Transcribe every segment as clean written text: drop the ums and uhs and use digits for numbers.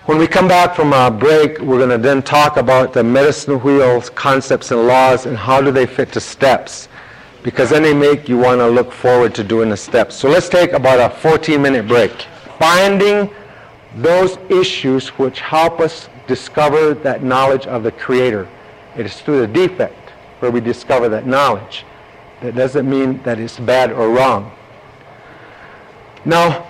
When we come back from our break, we're going to then talk about the medicine wheels, concepts, and laws, and how do they fit to steps. Because then they make you want to look forward to doing the steps. So let's take about a 14-minute break. Finding those issues which help us discover that knowledge of the Creator. It is through the defect where we discover that knowledge. That doesn't mean that it's bad or wrong. Now,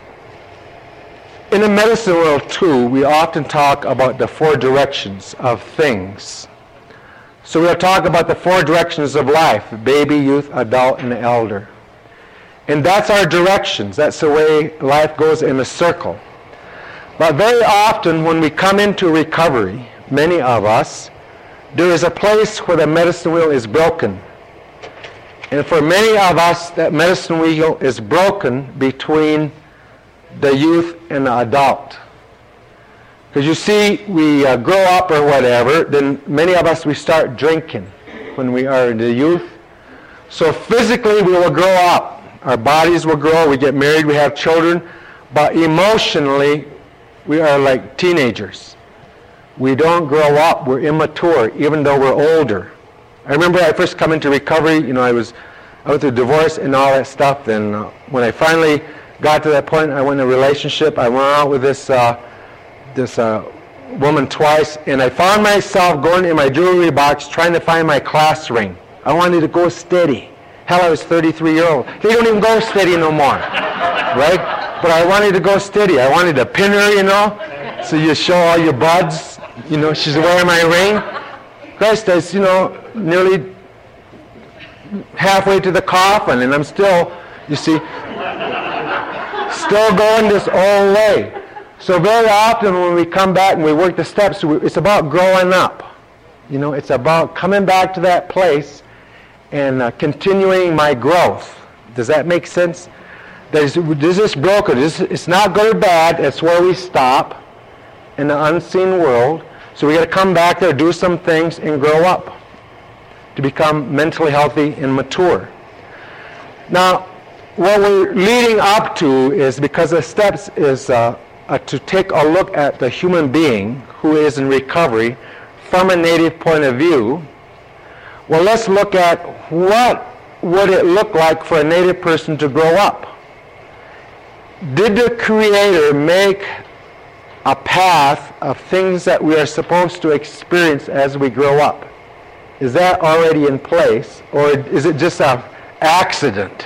in the medicine world too, we often talk about the four directions of things. So we'll talk about the four directions of life: baby, youth, adult, and elder. And that's our directions. That's the way life goes in a circle. But very often when we come into recovery, many of us, there is a place where the medicine wheel is broken. And for many of us, that medicine wheel is broken between the youth and the adult. Because you see, we grow up or whatever, then many of us, we start drinking when we are in the youth. So physically we will grow up. Our bodies will grow, we get married, we have children, but emotionally we are like teenagers. We don't grow up, we're immature, even though we're older. I remember I first come into recovery, I went through divorce and all that stuff, and when I finally got to that point, I went in a relationship. I went out with this woman twice, and I found myself going in my jewelry box trying to find my class ring. I wanted to go steady. Hell, I was 33-year-old. They don't even go steady no more, right? But I wanted to go steady. I wanted a pinner, so you show all your buds. She's wearing my ring. Christ, that's, nearly halfway to the coffin, and I'm still, still going this old way. So very often when we come back and we work the steps, it's about growing up. It's about coming back to that place and continuing my growth. Does that make sense? There's this broken. It's not good or bad. It's where we stop in the unseen world. So we got to come back there, do some things, and grow up to become mentally healthy and mature. Now, what we're leading up to is, because the steps is to take a look at the human being who is in recovery from a native point of view. Well, let's look at what would it look like for a native person to grow up. Did the Creator make a path of things that we are supposed to experience as we grow up? Is that already in place, or is it just an accident?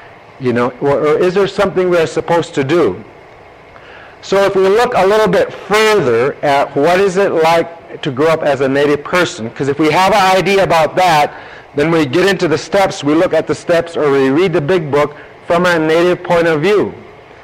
Or is there something we are supposed to do? So if we look a little bit further at what is it like to grow up as a native person, because if we have an idea about that, then we get into the steps, we look at the steps, or we read the big book from a native point of view.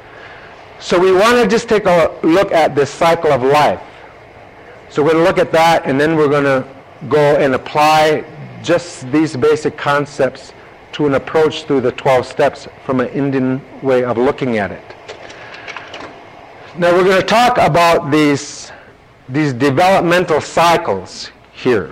So we want to just take a look at this cycle of life. So we're going to look at that, and then we're going to go and apply just these basic concepts to an approach through the 12 steps from an Indian way of looking at it. Now we're going to talk about these developmental cycles here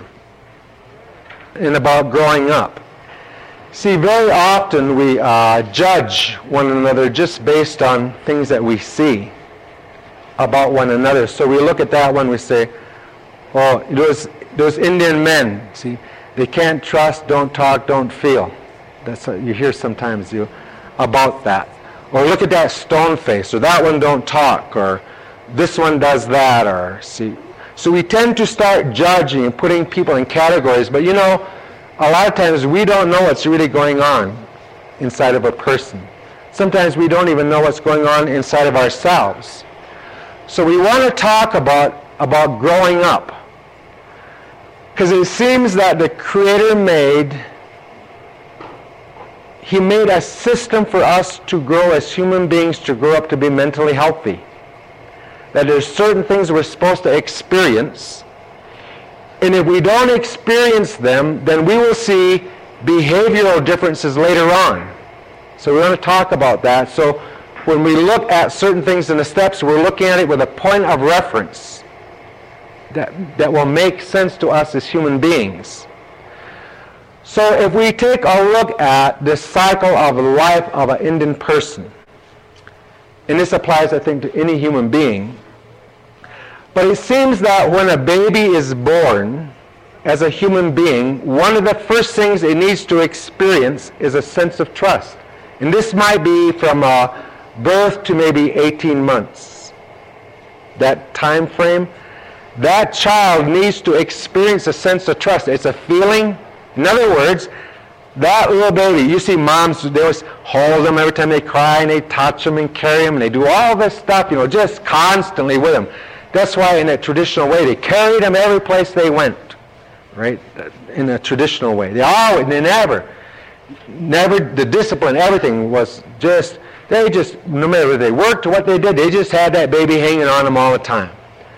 and about growing up. See, very often we judge one another just based on things that we see about one another. So we look at that one, we say, oh, those Indian men, see, they can't trust, don't talk, don't feel. That's what you hear sometimes about that. Or look at that stone face, or that one don't talk, or this one does that, or see. So we tend to start judging and putting people in categories, but a lot of times we don't know what's really going on inside of a person. Sometimes we don't even know what's going on inside of ourselves. So we want to talk about growing up. Because it seems that the Creator He made a system for us to grow as human beings, to grow up to be mentally healthy. That there's certain things we're supposed to experience, and if we don't experience them, then we will see behavioral differences later on. So we want to talk about that. So when we look at certain things in the steps, we're looking at it with a point of reference that will make sense to us as human beings. So if we take a look at this cycle of the life of an Indian person, and this applies, I think, to any human being, But it seems that when a baby is born as a human being, one of the first things it needs to experience is a sense of trust. And this might be from birth to maybe 18 months. That time frame, that child needs to experience a sense of trust. It's a feeling. In other words, that little baby, you see moms, they always hold them every time they cry, and they touch them and carry them, and they do all this stuff, just constantly with them. That's why in a traditional way, they carried them every place they went, right? In a traditional way. They never, the discipline, everything was no matter whether they worked or what they did, they just had that baby hanging on them all the time.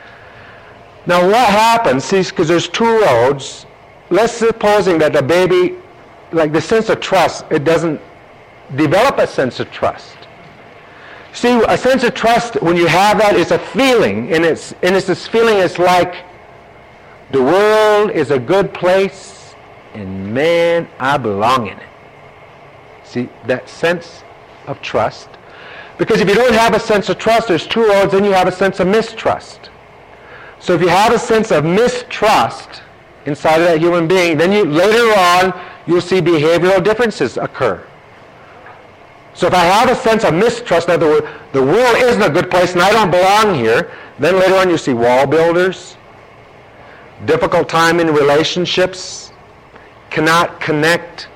Now what happens, see, because there's two roads, let's supposing that the baby, like the sense of trust, it doesn't develop a sense of trust. See, a sense of trust, when you have that, it's a feeling, and it's this feeling, it's like the world is a good place, and man, I belong in it. See, that sense of trust. Because if you don't have a sense of trust, there's two roads, then you have a sense of mistrust. So if you have a sense of mistrust inside of that human being, then later on, you'll see behavioral differences occur. So if I have a sense of mistrust, in other words, the world isn't a good place and I don't belong here, then later on you see wall builders, difficult time in relationships, cannot connect,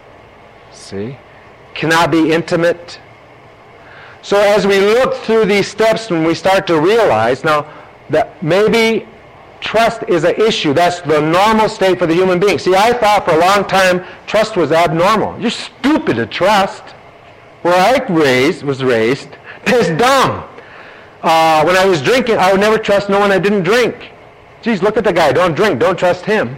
cannot be intimate. So as we look through these steps, when we start to realize now that maybe trust is an issue. That's the normal state for the human being. See, I thought for a long time trust was abnormal. You're stupid to trust. Where I was raised, it's dumb. When I was drinking, I would never trust no one I didn't drink. Geez, look at the guy. Don't drink. Don't trust him.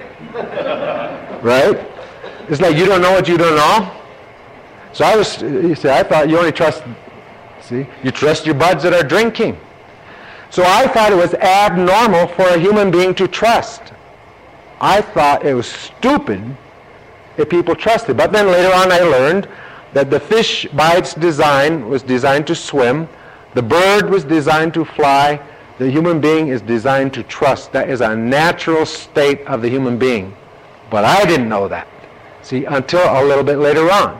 Right? It's like you don't know what you don't know. So I thought you only trust, you trust your buds that are drinking. So I thought it was abnormal for a human being to trust. I thought it was stupid if people trusted. But then later on I learned that the fish by its design was designed to swim, the bird was designed to fly, the human being is designed to trust. That is a natural state of the human being. But I didn't know that, until a little bit later on.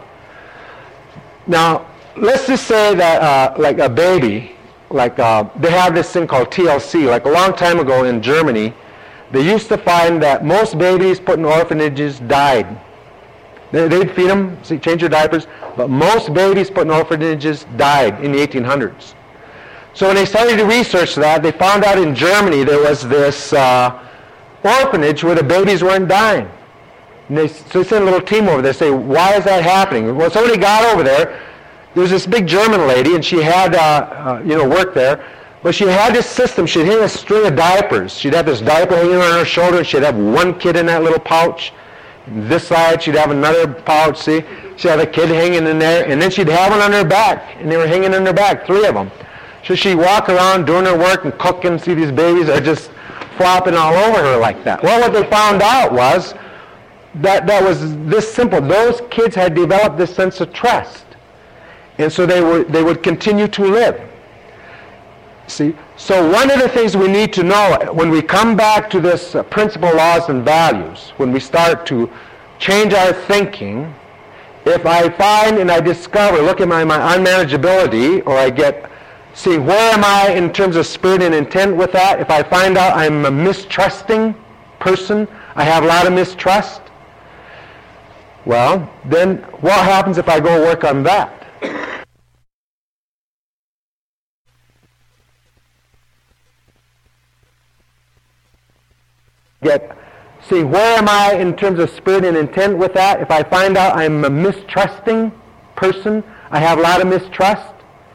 Now, let's just say that like a baby, they have this thing called TLC. Like a long time ago in Germany, they used to find that most babies put in orphanages died. They'd feed them, change their diapers, but most babies put in orphanages died in the 1800s. So when they started to research that, they found out in Germany there was this orphanage where the babies weren't dying. So they sent a little team over there to say, why is that happening? Well, somebody got over there. There was this big German lady, and she had, worked there. But she had this system. She'd hang a string of diapers. She'd have this diaper hanging on her shoulder, and she'd have one kid in that little pouch. This side, she'd have another pouch, She'd have a kid hanging in there, and then she'd have one on her back, and they were hanging on her back, 3 of them. So she'd walk around doing her work and cooking, see these babies are just flopping all over her like that. Well, what they found out was that was this simple. Those kids had developed this sense of trust, and so they would continue to live. So one of the things we need to know when we come back to this principle, laws, and values, when we start to change our thinking, if I find and I discover, look at my unmanageability, or I get, where am I in terms of spirit and intent with that? If I find out I'm a mistrusting person, I have a lot of mistrust, well, then what happens if I go work on that? Where am I in terms of spirit and intent with that? If I find out I'm a mistrusting person, I have a lot of mistrust,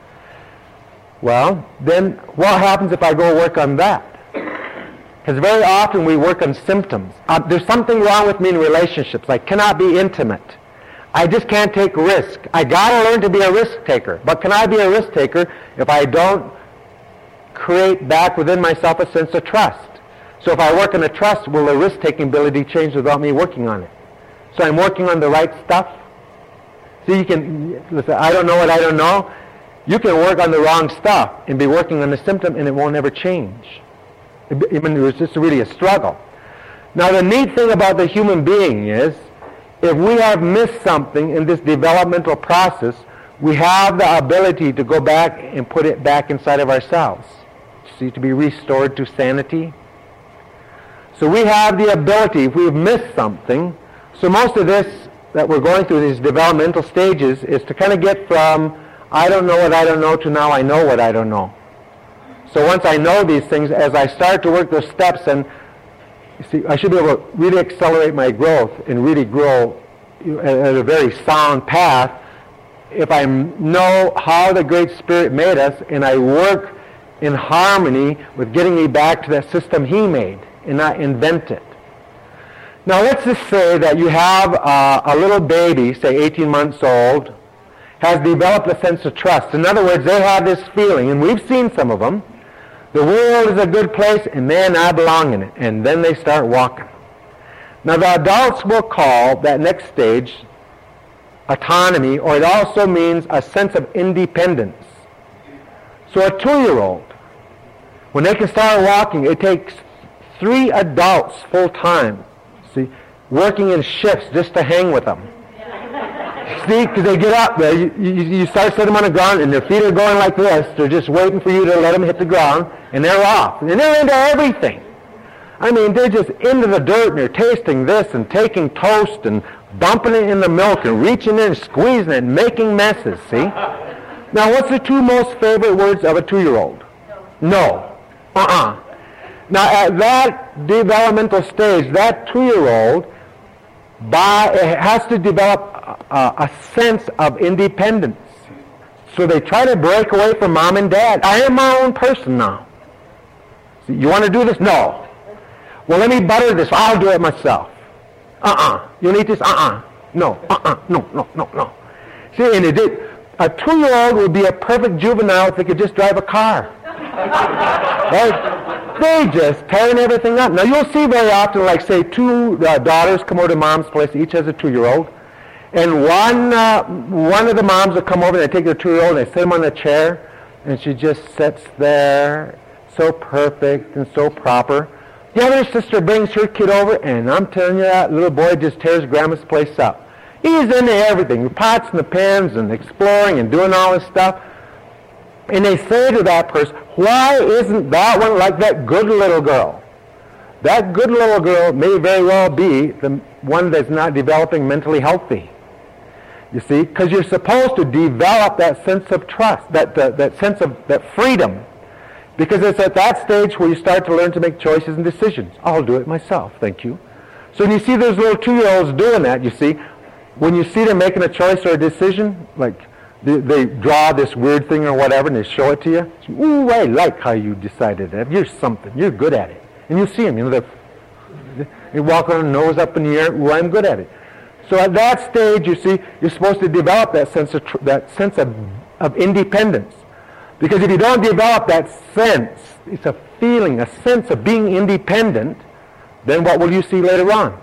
well, then what happens if I go work on that? Because very often we work on symptoms. There's something wrong with me in relationships. I cannot be intimate. I just can't take risk. I got to learn to be a risk taker. But can I be a risk taker if I don't create back within myself a sense of trust? So if I work on the trust, will the risk-taking ability change without me working on it? So I'm working on the right stuff. See, you can, listen, I don't know what I don't know. You can work on the wrong stuff and be working on the symptom and it won't ever change. it was just really a struggle. Now the neat thing about the human being is, if we have missed something in this developmental process, we have the ability to go back and put it back inside of ourselves. See, to be restored to sanity. So we have the ability, if we've missed something, so most of this that we're going through, these developmental stages, is to kind of get from, I don't know what I don't know, to now I know what I don't know. So once I know these things, as I start to work those steps, and you see, I should be able to really accelerate my growth and really grow at a very sound path if I know how the Great Spirit made us, and I work in harmony with getting me back to that system He made and not invent it. Now let's just say that you have a little baby, say 18 months old, has developed a sense of trust. In other words, they have this feeling, and we've seen some of them, the world is a good place, and man, I belong in it. And then they start walking. Now the adults will call that next stage autonomy, or it also means a sense of independence. So a 2-year-old, when they can start walking, it takes 3 adults full time, see, working in shifts just to hang with them. See, because they get up there, you start setting them on the ground, and their feet are going like this. They're just waiting for you to let them hit the ground, and they're off. And they're into everything. I mean, they're just into the dirt, and they're tasting this, and taking toast, and dumping it in the milk, and reaching in, and squeezing it, and making messes, see? Now, what's the 2 most favorite words of a 2-year-old? No. Now, at that developmental stage, that 2-year-old, it has to develop a sense of independence. So they try to break away from mom and dad. I am my own person now. So you want to do this? No. Well, let me butter this. I'll do it myself. You need this? No. No. See, and a 2-year-old would be a perfect juvenile if they could just drive a car. Right? They just tearing everything up. Now you'll see very often, like say 2 daughters come over to mom's place, each has a 2-year-old, and one of the moms will come over and they take their 2-year-old and they sit him on a chair, and she just sits there, so perfect and so proper. The other sister brings her kid over, and I'm telling you, that little boy just tears grandma's place up. He's into everything, the pots and the pans and exploring and doing all this stuff. And they say to that person, why isn't that one like that good little girl? That good little girl may very well be the one that's not developing mentally healthy. You see, because you're supposed to develop that sense of trust, that sense of that freedom. Because it's at that stage where you start to learn to make choices and decisions. I'll do it myself, thank you. So when you see those little 2-year-olds doing that, you see, when you see them making a choice or a decision, like they draw this weird thing or whatever and they show it to you. Ooh, I like how you decided that. You're something. You're good at it. And you see them, they walk on nose up in the air. Ooh, I'm good at it. So at that stage, you see, you're supposed to develop that sense of independence. Because if you don't develop that sense, it's a feeling, a sense of being independent, then what will you see later on?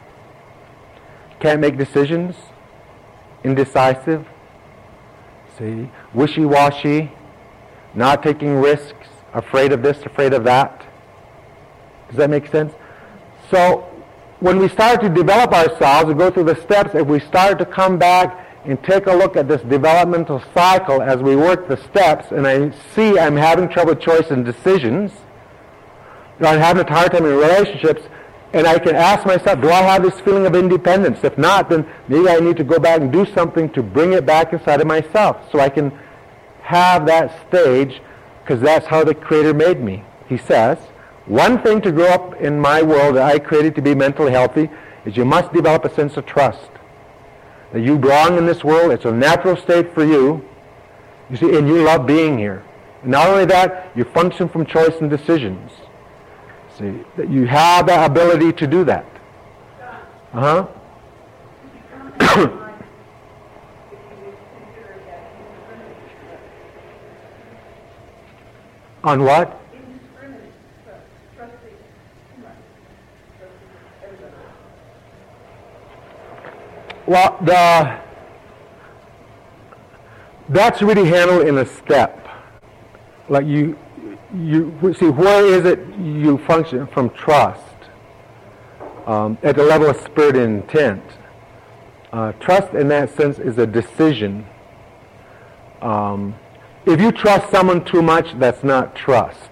Can't make decisions, indecisive, see, wishy-washy, not taking risks, afraid of this, afraid of that. Does that make sense? So when we start to develop ourselves, we go through the steps, if we start to come back and take a look at this developmental cycle as we work the steps, and I see I'm having trouble with choice and decisions, I'm having a hard time in relationships, and I can ask myself, do I have this feeling of independence? If not, then maybe I need to go back and do something to bring it back inside of myself so I can have that stage, because that's how the Creator made me. He says, one thing to grow up in my world that I created to be mentally healthy is you must develop a sense of trust. That you belong in this world, it's a natural state for you. You see, and you love being here. And not only that, you function from choice and decisions. See, that you have the ability to do that. On what? Well, that's really handled in a step. Like see, where is it you function from trust? At the level of spirit and intent. Trust in that sense is a decision. If you trust someone too much, that's not trust.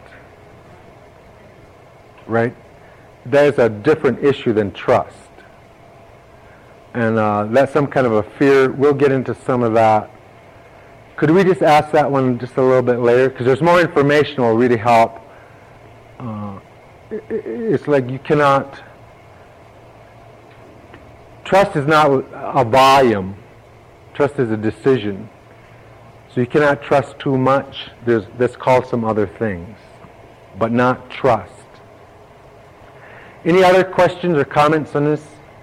Right? That is a different issue than trust. And that's some kind of a fear. We'll get into some of that. Could we just ask that one just a little bit later? Because there's more information that will really help. It's like you cannot... Trust is not a volume. Trust is a decision. So you cannot trust too much. That's called some other things, but not trust. Any other questions or comments on this?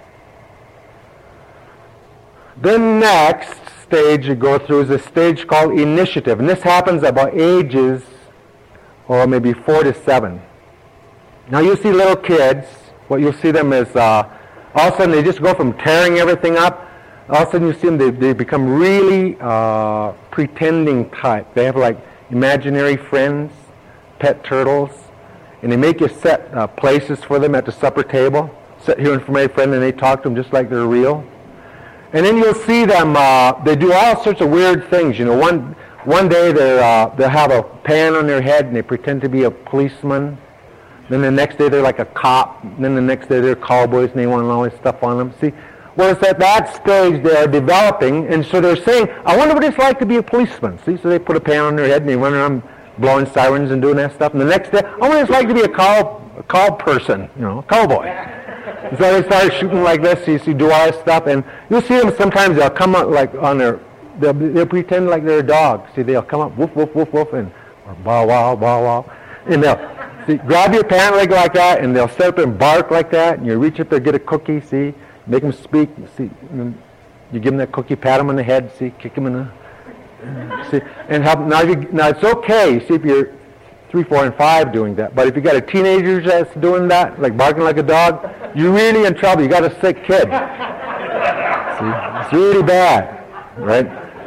The next stage you go through is a stage called initiative. And this happens about ages, or maybe 4 to 7. Now you see little kids, what you'll see them is all of a sudden they just go from tearing everything up. All of a sudden you see them, they become really pretending type. They have like imaginary friends, pet turtles. And they make you set places for them at the supper table. Sit here for my friend, and they talk to them just like they're real. And then you'll see them, they do all sorts of weird things. You know, one day they'll have a pan on their head, and they pretend to be a policeman. Then the next day they're like a cop. Then the next day they're cowboys, and they want all this stuff on them. See, well, it's at that stage they are developing, and so they're saying, I wonder what it's like to be a policeman. See, so they put a pan on their head, and they run around blowing sirens and doing that stuff. And the next day, I wonder what it's like to be a cow person, you know, a cowboy. And so they start shooting like this, so you see, do all this stuff. And you'll see them sometimes, they'll come up like on their, they'll pretend like they're a dog. See, they'll come up, woof, woof, woof, woof, and or bow, wow, bow, wow. And they'll grab your pant leg like that, and they'll sit up and bark like that. And you reach up there, get a cookie, see, make them speak, see. And you give them that cookie, pat them on the head, see, kick them in the... See, and help, now it's okay, see, if you're 3, 4, and 5 doing that, but if you got a teenager that's doing that, like barking like a dog, you're really in trouble. You got a sick kid. See, it's really bad, right?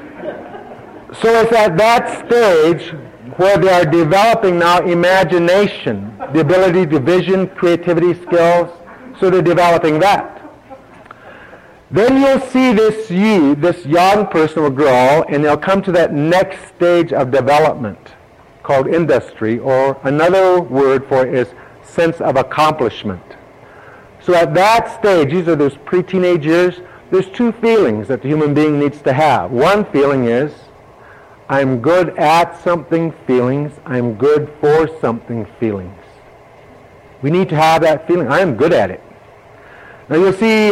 So it's at that stage where they are developing now imagination, the ability to vision, creativity skills, so they're developing that. Then you'll see this young person will grow, and they'll come to that next stage of development called industry, or another word for it is sense of accomplishment. So at that stage, these are those pre-teenage years, there's 2 feelings that the human being needs to have. One feeling is, I'm good at something feelings, I'm good for something feelings. We need to have that feeling, I am good at it. Now you'll see,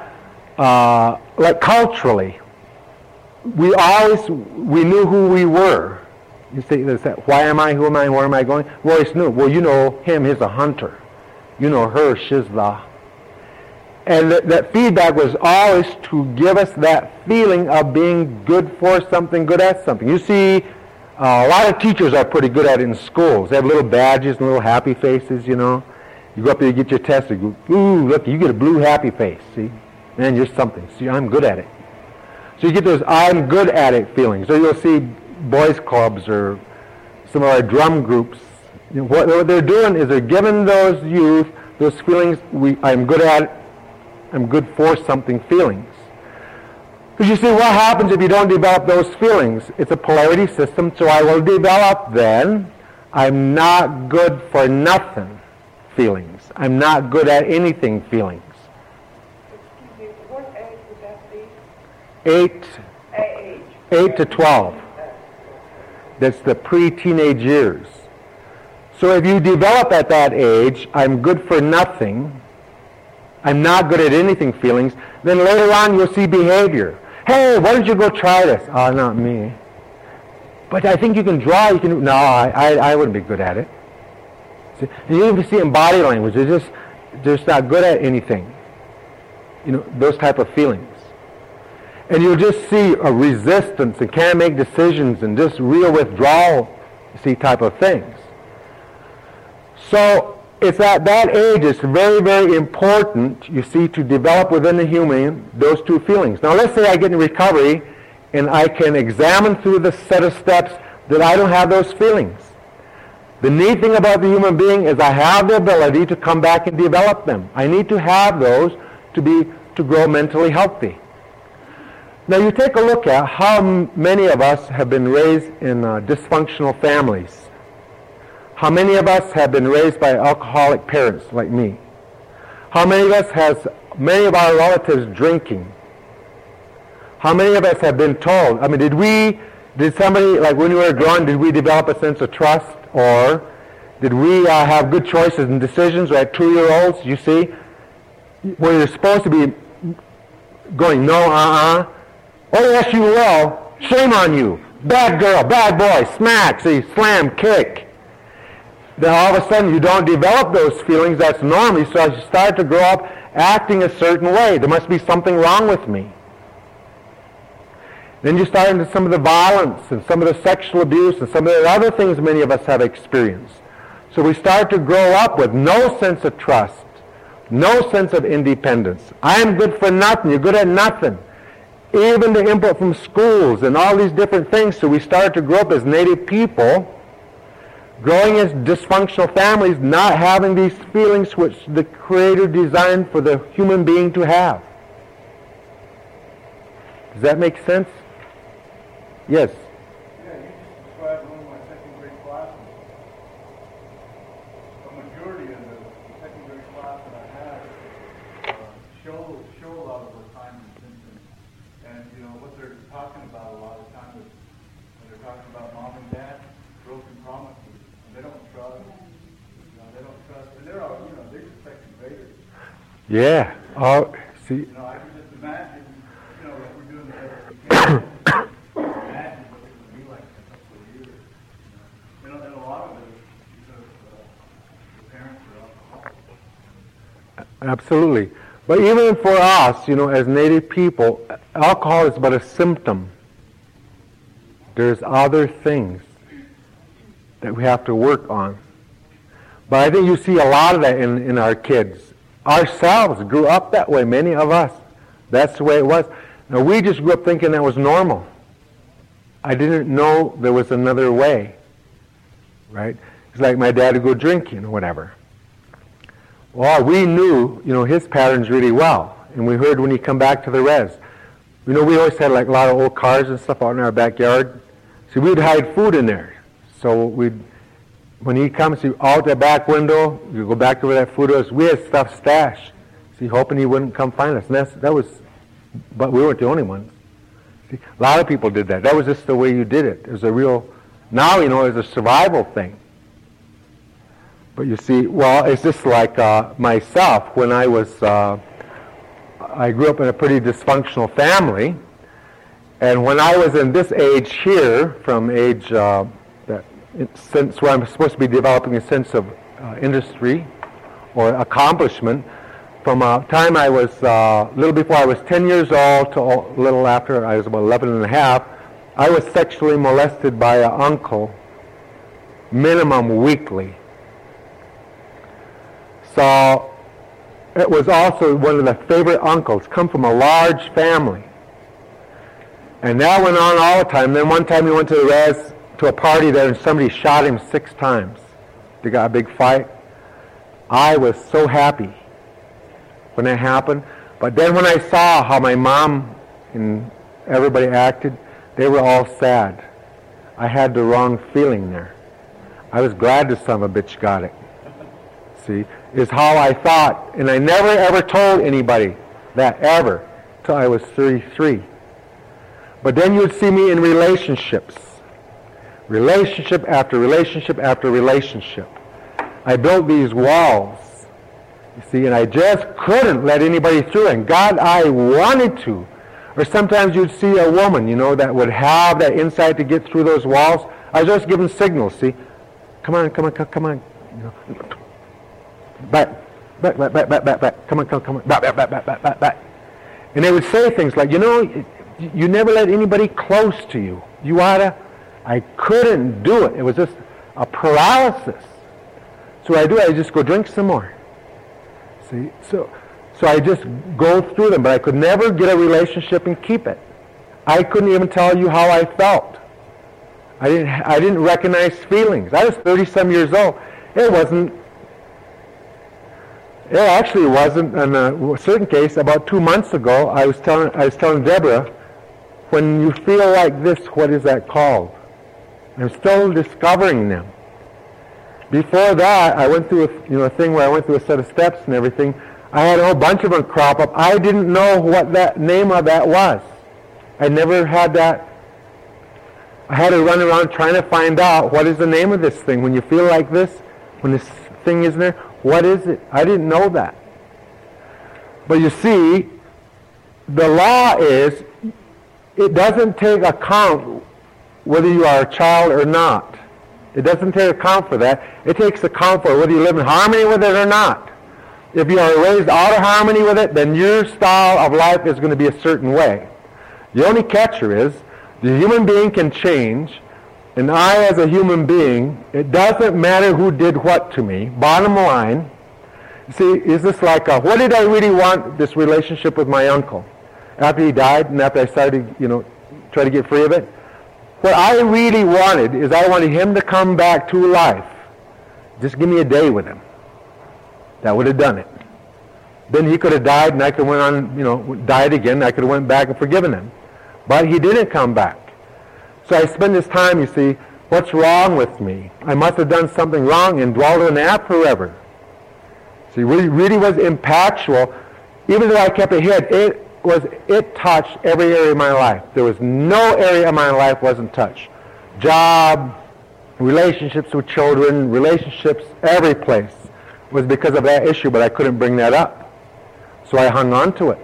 like culturally, we knew who we were. You say, why am I, who am I, where am I going? We always knew. Well, you know him, he's a hunter. You know her, she's the... And that feedback was always to give us that feeling of being good for something, good at something. You see, a lot of teachers are pretty good at it in schools. They have little badges and little happy faces, you know. You go up there, you get your test, you go, ooh, look, you get a blue happy face, see? Man, you're something. See, I'm good at it. So you get those I'm good at it feelings. So you'll see boys clubs or some of our drum groups. You know, what they're doing is they're giving those youth those feelings, I'm good at it, I'm good for something feelings. Because you see, what happens if you don't develop those feelings? It's a polarity system, so I will develop then I'm not good for nothing feelings. I'm not good at anything feelings. 8 to 12. That's the pre-teenage years. So if you develop at that age, I'm good for nothing, I'm not good at anything feelings, then later on you'll see behavior. Hey, why don't you go try this? Oh, not me. But I think you can draw, you can... No, I wouldn't be good at it. See, and you even see in body language, they're just not good at anything. You know, those type of feelings. And you'll just see a resistance and can't make decisions and just real withdrawal, see, type of things. So it's at that age it's very, very important, you see, to develop within the human those 2 feelings. Now let's say I get in recovery and I can examine through the set of steps that I don't have those feelings. The neat thing about the human being is I have the ability to come back and develop them. I need to have those to grow mentally healthy. Now you take a look at how many of us have been raised in dysfunctional families. How many of us have been raised by alcoholic parents like me? How many of us has many of our relatives drinking? How many of us have been told, I mean, did somebody, like when we were growing, did we develop a sense of trust? Or did we have good choices and decisions like 2-year-olds, you see? When you're supposed to be going, no, oh yes you will, shame on you, bad girl, bad boy, smack, see, slam, kick. Then all of a sudden you don't develop those feelings, that's normal. So as you start to grow up acting a certain way, there must be something wrong with me. Then you start into some of the violence and some of the sexual abuse and some of the other things many of us have experienced. So we start to grow up with no sense of trust, no sense of independence. I am good for nothing, you're good at nothing. Even the input from schools and all these different things. So we start to grow up as Native people, growing as dysfunctional families, not having these feelings which the Creator designed for the human being to have. Does that make sense? Yes? Yeah, you just described one of my second grade classes. A majority of the second grade class that I had show a lot of those signs and symptoms. And, you know, what they're talking about a lot of times is when they're talking about mom and dad, broken promises. They don't trust. They don't trust. And they're all, they're just second graders. Yeah. Oh, see. I can just imagine, that we're doing the best we can. Imagine what it would be like in a couple of years. And a lot of it is because the parents are alcoholics. Absolutely. But even for us, as Native people, alcohol is but a symptom. There's other things that we have to work on. But I think you see a lot of that in our kids. Ourselves grew up that way, many of us. That's the way it was. Now we just grew up thinking that was normal. I didn't know there was another way. Right? It's like my dad would go drinking or whatever. Well, we knew, his patterns really well. And we heard when he come back to the res. We always had like a lot of old cars and stuff out in our backyard. So we'd hide food in there. So when he comes out the back window, you go back to where that food was. We had stuff stashed, see, hoping he wouldn't come find us. And but we weren't the only ones. See, a lot of people did that. That was just the way you did it. It was a real. Now it's a survival thing. But you see, it's just like myself. When I grew up in a pretty dysfunctional family, and when I was in this age here, from age since where I'm supposed to be developing a sense of industry or accomplishment, from a time I was a little before I was 10 years old to a little after I was about 11 and a half, I was sexually molested by an uncle, minimum weekly. So it was also one of the favorite uncles, come from a large family. And that went on all the time. Then one time we went to the res, to a party there, and somebody shot him 6 times. They got a big fight. I was so happy when it happened. But then when I saw how my mom and everybody acted, they were all sad. I had the wrong feeling there. I was glad the son of a bitch got it. See, is how I thought. And I never ever told anybody that, ever, till I was 33. But then you'd see me in relationships. Relationship after relationship after relationship. I built these walls, you see, and I just couldn't let anybody through. And God, I wanted to. Or sometimes you'd see a woman, that would have that insight to get through those walls. I was just giving signals, see. Come on. Back. Come on. Back. And they would say things like, you never let anybody close to you. You ought to. I couldn't do it. It was just a paralysis. So what I do, I just go drink some more. See? So I just go through them, but I could never get a relationship and keep it. I couldn't even tell you how I felt. I didn't recognize feelings. I was 30-some years old. It actually wasn't. In a certain case, about 2 months ago, I was telling Deborah, when you feel like this, what is that called? I'm still discovering them. Before that, I went through a thing where I went through a set of steps and everything. I had a whole bunch of them crop up. I didn't know what that name of that was. I never had that. I had to run around trying to find out what is the name of this thing. When you feel like this, when this thing isn't there, what is it? I didn't know that. But you see, the law is, it doesn't take account whether you are a child or not. It doesn't take account for that. It takes account for whether you live in harmony with it or not. If you are raised out of harmony with it, then your style of life is going to be a certain way. The only catcher is, the human being can change, and I as a human being, it doesn't matter who did what to me. Bottom line, see, is this like what did I really want this relationship with my uncle? After he died and after I started, try to get free of it? What I really wanted is I wanted him to come back to life. Just give me a day with him. That would have done it. Then he could have died and I could have went on, died again. I could have went back and forgiven him. But he didn't come back. So I spend this time, you see, what's wrong with me? I must have done something wrong and dwelled in that forever. See, really was impactful. Even though I kept it hid, it touched every area of my life. There was no area of my life wasn't touched. Job, relationships with children, relationships, every place was because of that issue, but I couldn't bring that up. So I hung on to it.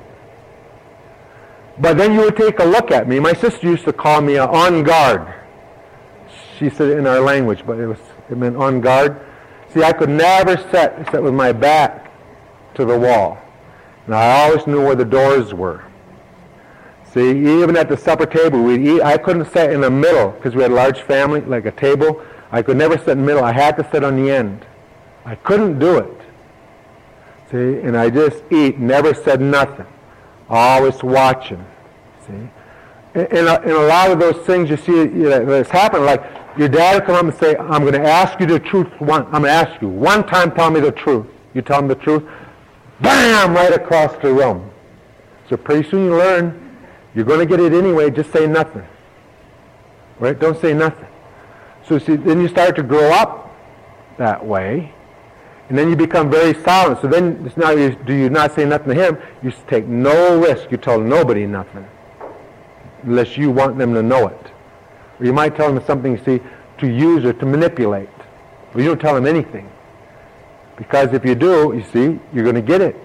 But then you would take a look at me. My sister used to call me on guard. She said it in our language, but it meant on guard. See, I could never sit with my back to the wall. And I always knew where the doors were. See, even at the supper table, we'd eat. I couldn't sit in the middle because we had a large family, like a table. I could never sit in the middle. I had to sit on the end. I couldn't do it. See, and I just eat, never said nothing. Always watching. See? And a lot of those things you see that's happened, like your dad will come up and say, I'm going to ask you the truth. I'm going to ask you one time, tell me the truth. You tell him the truth, bam, right across the room. So pretty soon you learn, you're going to get it anyway, just say nothing. Right? Don't say nothing. So see, then you start to grow up that way, and then you become very silent. So then it's not, do you not say nothing to him? You take no risk. You tell nobody nothing, unless you want them to know it. Or you might tell them something, you see, to use or to manipulate. But you don't tell them anything. Because if you do, you see, you're going to get it.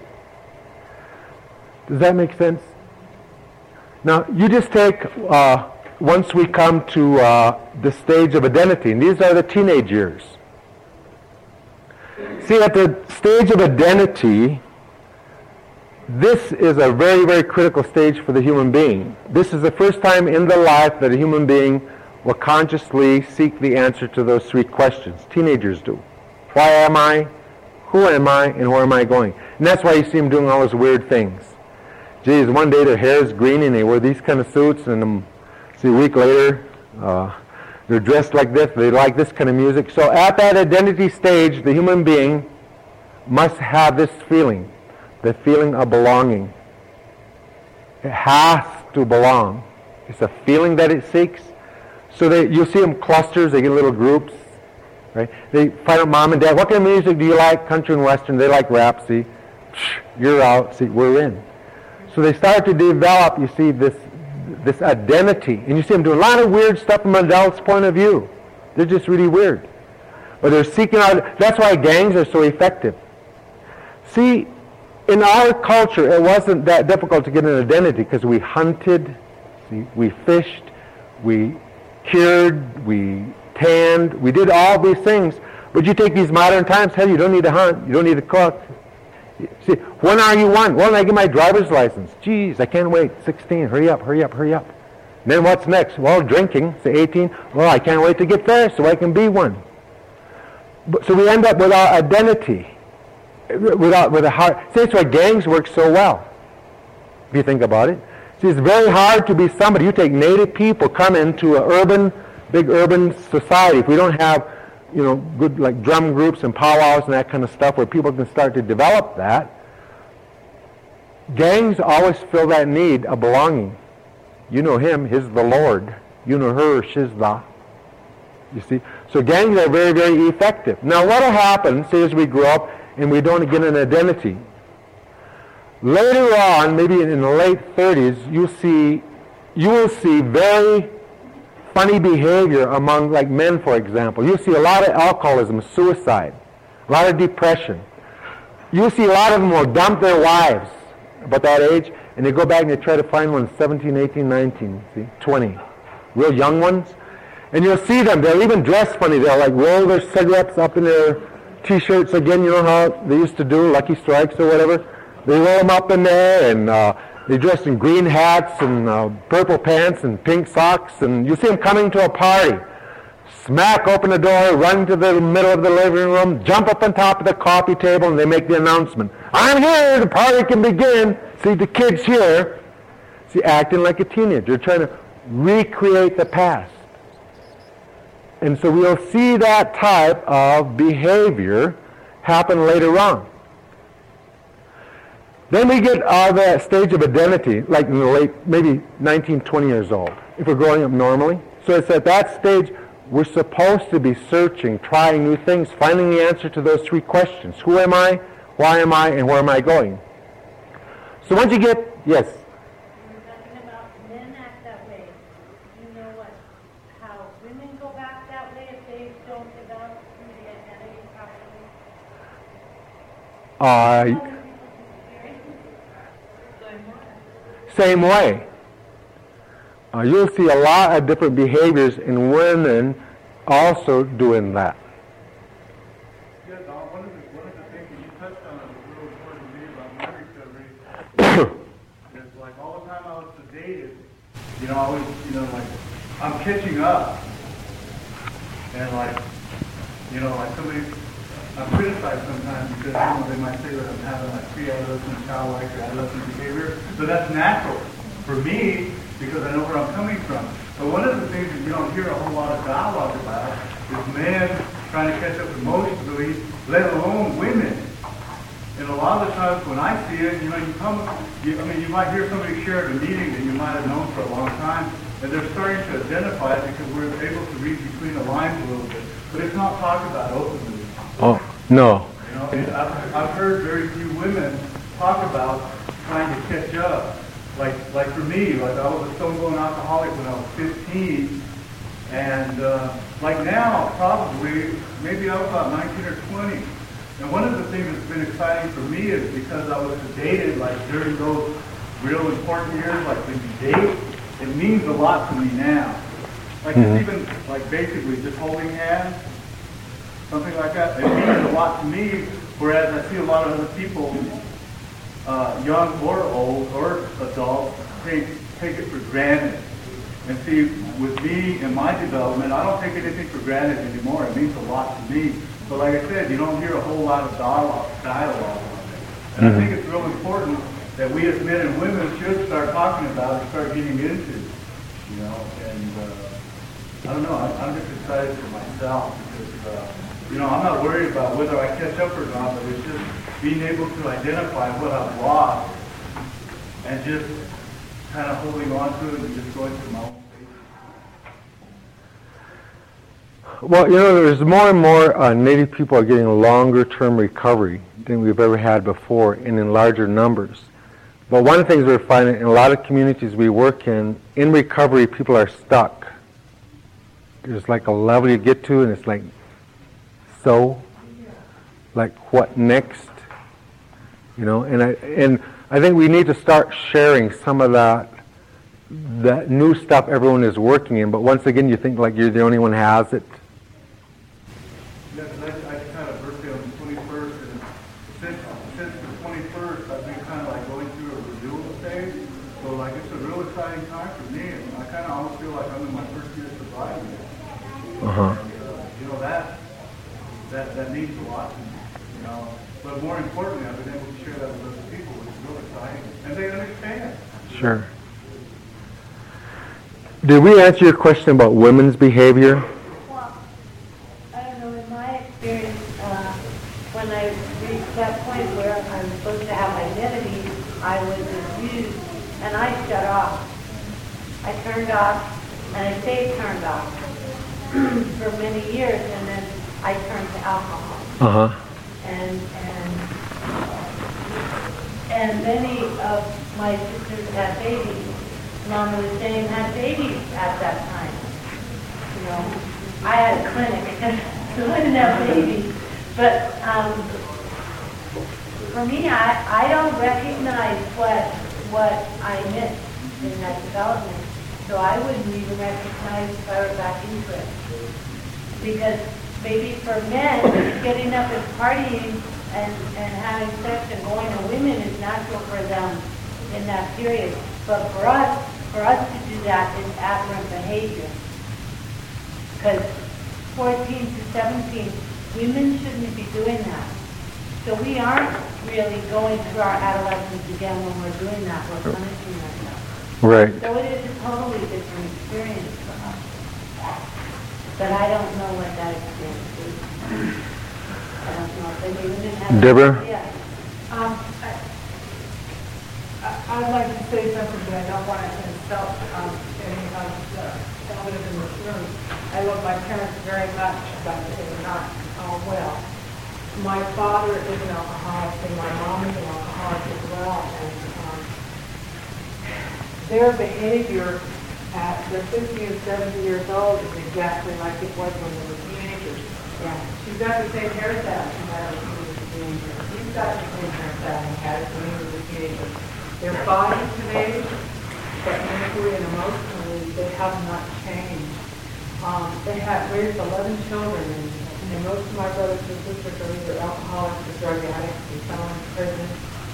Does that make sense? Now, you just take, once we come to the stage of identity, and these are the teenage years. See, at the stage of identity, this is a very, very critical stage for the human being. This is the first time in the life that a human being will consciously seek the answer to those three questions. Teenagers do. Why am I? Who am I? And where am I going? And that's why you see them doing all those weird things. Geez, one day their hair is green and they wear these kind of suits, and see, a week later, they're dressed like this, they like this kind of music. So at that identity stage, the human being must have this feeling, the feeling of belonging. It has to belong. It's a feeling that it seeks. So you'll see them clusters, they get little groups. Right? They find out mom and dad, what kind of music do you like? Country and Western. They like rap, see. You're out, see, we're in. So they start to develop, you see, this identity. And you see them doing a lot of weird stuff from an adult's point of view. They're just really weird. But they're seeking out, that's why gangs are so effective. See, in our culture, it wasn't that difficult to get an identity because we hunted, see, we fished, we cured, we tanned, we did all these things. But you take these modern times, hell, you don't need to hunt, you don't need to cook. See, when are you one? When I get my driver's license? Geez, I can't wait. 16, hurry up, hurry up, hurry up. And then what's next? Well, drinking, say 18. Well, I can't wait to get there so I can be one. So we end up with our identity, with a heart. See, that's why gangs work so well, if you think about it. See, it's very hard to be somebody. You take native people, come into an urban big urban society, if we don't have, good like drum groups and powwows and that kind of stuff where people can start to develop that, gangs always fill that need of belonging. You know him, he's the Lord. You know her, she's the. You see? So gangs are very, very effective. Now what will happen, say as we grow up and we don't get an identity, later on, maybe in the late 30s, you will see very funny behavior among like men, for example. You'll see a lot of alcoholism, suicide, a lot of depression. You'll see a lot of them will dump their wives about that age, and they go back and they try to find one 17, 18, 19, see, 20. Real young ones. And you'll see them, they'll even dress funny. They'll like roll their cigarettes up in their T-shirts again, you know how they used to do, Lucky Strikes or whatever. They roll them up in there, and they dress in green hats and purple pants and pink socks, and you see them coming to a party. Smack open the door, run to the middle of the living room, jump up on top of the coffee table, and they make the announcement. I'm here, the party can begin. See, the kid's here. See, acting like a teenager. They're trying to recreate the past. And so we'll see that type of behavior happen later on. Then we get that stage of identity, like in the late, maybe 19, 20 years old, if we're growing up normally. So it's at that stage we're supposed to be searching, trying new things, finding the answer to those three questions. Who am I? Why am I? And where am I going? So once you get, yes? You were talking about men act that way. You know what? How women go back that way if they don't develop the identity properly? Same way. You'll see a lot of different behaviors in women also doing that. Yeah, Don, one of the things that you touched on that was real important to me about my recovery is like all the time I was sedated, I was, like I'm catching up. And like somebody, I'm criticized sometimes because, they might say that I'm having like pre-adolescent, childlike, or adolescent behavior. But that's natural for me because I know where I'm coming from. But one of the things that you don't hear a whole lot of dialogue about is men trying to catch up emotionally, let alone women. And a lot of the times when I see it, you might hear somebody share at a meeting that you might have known for a long time, and they're starting to identify it because we're able to read between the lines a little bit. But it's not talked about openly. Oh, no. I've heard very few women talk about trying to catch up. Like for me, like I was a stone-going alcoholic when I was 15, and like now, probably, maybe I was about 19 or 20. And one of the things that's been exciting for me is because I was sedated, like during those real important years, like when you date, it means a lot to me now. Like it's even like basically just holding hands, something like that. It means a lot to me, whereas I see a lot of other people, young or old or adult, take it for granted. And see, with me and my development, I don't take anything for granted anymore. It means a lot to me. But like I said, you don't hear a whole lot of dialogue on it. And I think it's real important that we as men and women should start talking about and start getting into, And I don't know, I'm just excited for myself because, I'm not worried about whether I catch up or not, but it's just being able to identify what I've lost and just kind of holding on to it and just going through my own phase. Well, there's more and more Native people are getting longer-term recovery than we've ever had before and in larger numbers. But one of the things we're finding in a lot of communities we work in recovery, people are stuck. There's like a level you get to, and it's like, so, like what next? And I think we need to start sharing some of that new stuff everyone is working in. But once again, you think like you're the only one who has it. Yeah, I kind of birthday on the 21st, and since the 21st, I've been kind of like going through a renewal phase. So like it's a real exciting time for me, and I kind of almost feel like I'm in my first year surviving it. And that means a lot to me, But more importantly, I've been able to share that with other people, which is real exciting, and they understand. Sure. Did we answer your question about women's behavior? Well, I don't know, in my experience, when I reached that point where I'm supposed to have identity, I was abused, and I shut off. I turned off, and I stayed turned off for many years, and then I turned to alcohol. Uh-huh. And many of my sisters had babies. Mama was saying had babies at that time. You know, I had a clinic, so I didn't have babies. But for me, I don't recognize what I missed in that development. So I wouldn't even recognize if I were back into it. Because maybe for men, getting up and partying and having sex and going to women is natural for them in that period. But for us to do that is aberrant behavior. Because 14 to 17, women shouldn't be doing that. So we aren't really going through our adolescence again when we're doing that. We're punishing ourselves. Right. So it is a totally different experience for us. But I don't know what that experience is. I don't know if they even didn't have Deborah? Yeah. I'd like to say something, but I don't want to insult any of the elders in this room. I love my parents very much, but they were not well. My father is an alcoholic, and my mom is an alcoholic as well. And their behavior at their 50 and 70 years old is exactly like it was when they were teenagers. Yeah. She's got the same hairstyle no matter when she was a teenager. He's got the same hairstyle he had when he was a teenager. Their bodies have aged, but mentally and emotionally they have not changed. They have raised 11 children, and most of my brothers and sisters are either alcoholics or drug addicts, and some are in prison.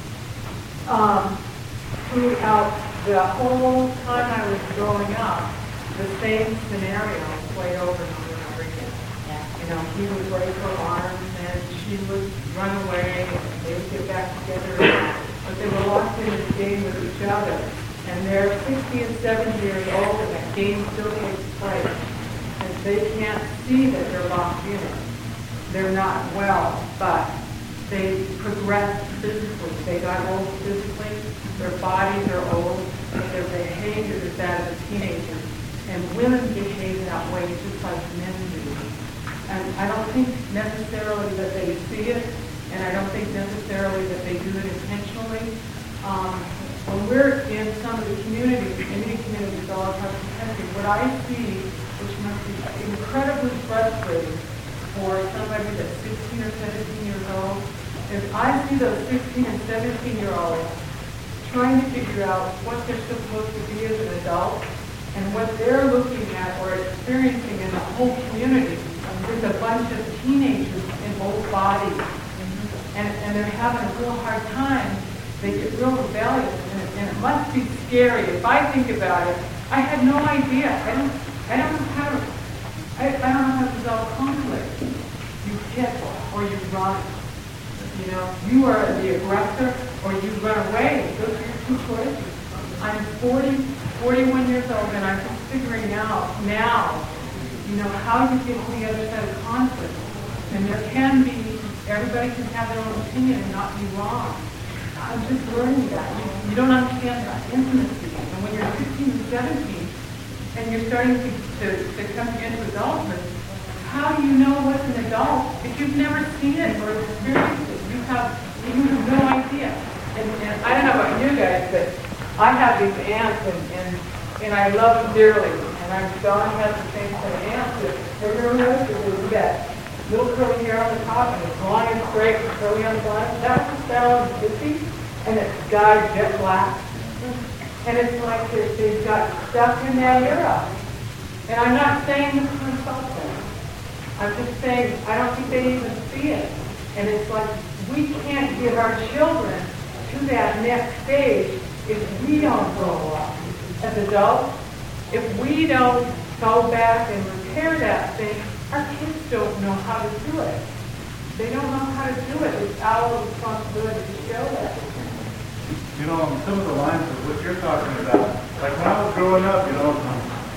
Throughout the whole time I was growing up, the same scenario played over and over and over again. Yeah. You know, he would break her arms, and she would run away, and they would get back together. But they were locked in this game with each other. And they're 60 and 70 years old, and that game still takes place. And they can't see that they're locked in it. They're not well, but they progress physically. They got old physically. Their bodies are old, but their behavior is that of a teenager. And women behave that way just like men do. And I don't think necessarily that they see it, and I don't think necessarily that they do it intentionally. When we're in some of the communities, Indian communities all across the country, what I see, which must be incredibly frustrating for somebody that's 16 or 17 years old, is I see those 16 and 17-year-olds trying to figure out what they're supposed to be as an adult and what they're looking at or experiencing in the whole community with a bunch of teenagers in old bodies. And they're having a real hard time. They get real rebellious, and it must be scary. If I think about it, I had no idea. I don't know how to resolve conflict. You hit or you run. You know, you are the aggressor or you run away. Those are your two choices. I'm 41 years old, and I'm just figuring out now, you know, how you get to the other side of conflict. And there can be. Everybody can have their own opinion and not be wrong. I'm just learning that. You don't understand that intimacy. And when you're 16 and 17 and you're starting to come into adulthood, how do you know what's an adult if you've never seen it or experienced it? You have no idea. And I don't know about you guys, but I have these aunts and I love them dearly. And Dawn has the same kind of aunts that they're really do that. Little curly hair on the top, and it's long and straight and curly on the bottom. That's the style of the 50s, and it's dyed jet black. And it's like they've got stuff in that era. And I'm not saying this to insult them. I'm just saying I don't think they even see it. And it's like we can't give our children to that next stage if we don't grow up as adults. If we don't go back and repair that thing, our kids don't know how to do it. They don't know how to do it. It's our responsibility to show that. You know, some of the lines of what you're talking about, like when I was growing up, you know,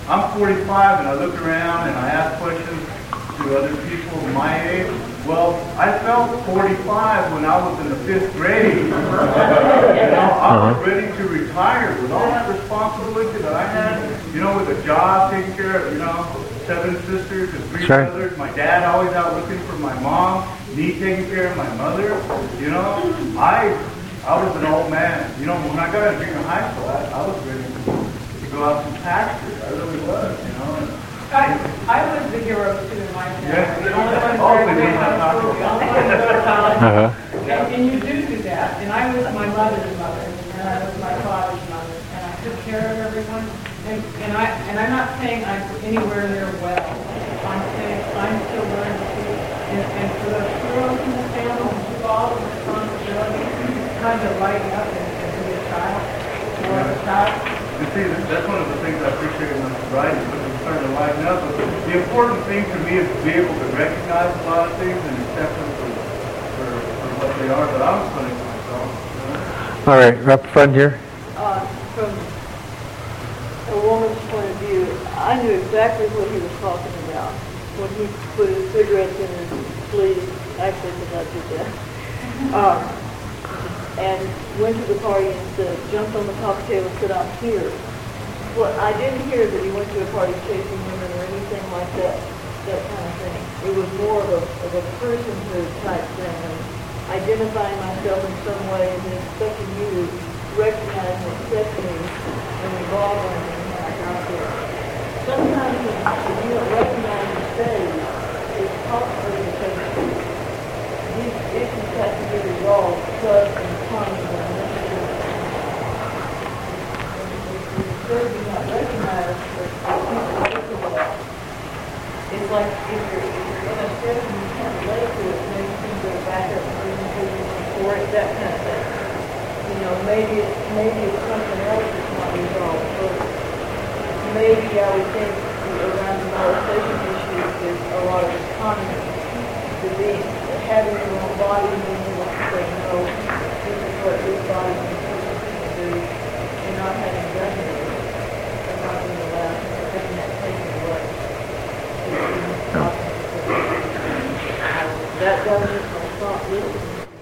I'm 45 and I look around and I ask questions to other people my age. Well, I felt 45 when I was in the 5th grade. You know, I was ready to retire with all that responsibility that I had, you know, with a job, taking care of, 7 sisters and 3 brothers. My dad always out looking for my mom, me taking care of my mother. You know, I was an old man. You know, when I got out of junior high school, I was ready to go out some pastures. I really was, you know. I was the hero too in my family. Yeah. The only one graduated high school, the only one to go to college. And you do that. And I was my mother's mother, and I was my father's mother, and I took care of everyone. And I'm not saying I'm anywhere near well. I'm saying I'm still learning to do. And for those girls in the family who took all the responsibility, kind of lighten up and be a child or a child. You see, that's one of the things I appreciate in this writing, because I'm starting to lighten up. But the important thing to me is to be able to recognize a lot of things and accept them for what they are. But I'm funny to myself. You know? All right, up front here. From a woman's point of view, I knew exactly what he was talking about when he put his cigarettes in his sleeve. Actually, did not do that. And went to the party and jumped on the top table and said, "I'm here." Well, I didn't hear that he went to a party chasing women or anything like that kind of thing. It was more of a personhood type thing, and identifying myself in some way and then expecting you to recognize and accept me and revolve on me when I got there. Sometimes if you don't recognize the stage, it's possible because these issues have to be resolved, trust and time and instead you not recognize that people listen to that. It's like if you're in a session and you can't relate to it, maybe you can go back up and for it, that kind of thing. You know, maybe it's something else that's not resolved. But maybe I would think around the molestation issue is a lot of autonomy. To be having your own body and being able to say, no, this is what this body is supposed to do, and not having done it, and not being allowed to take that taken away. That was just my thought, really.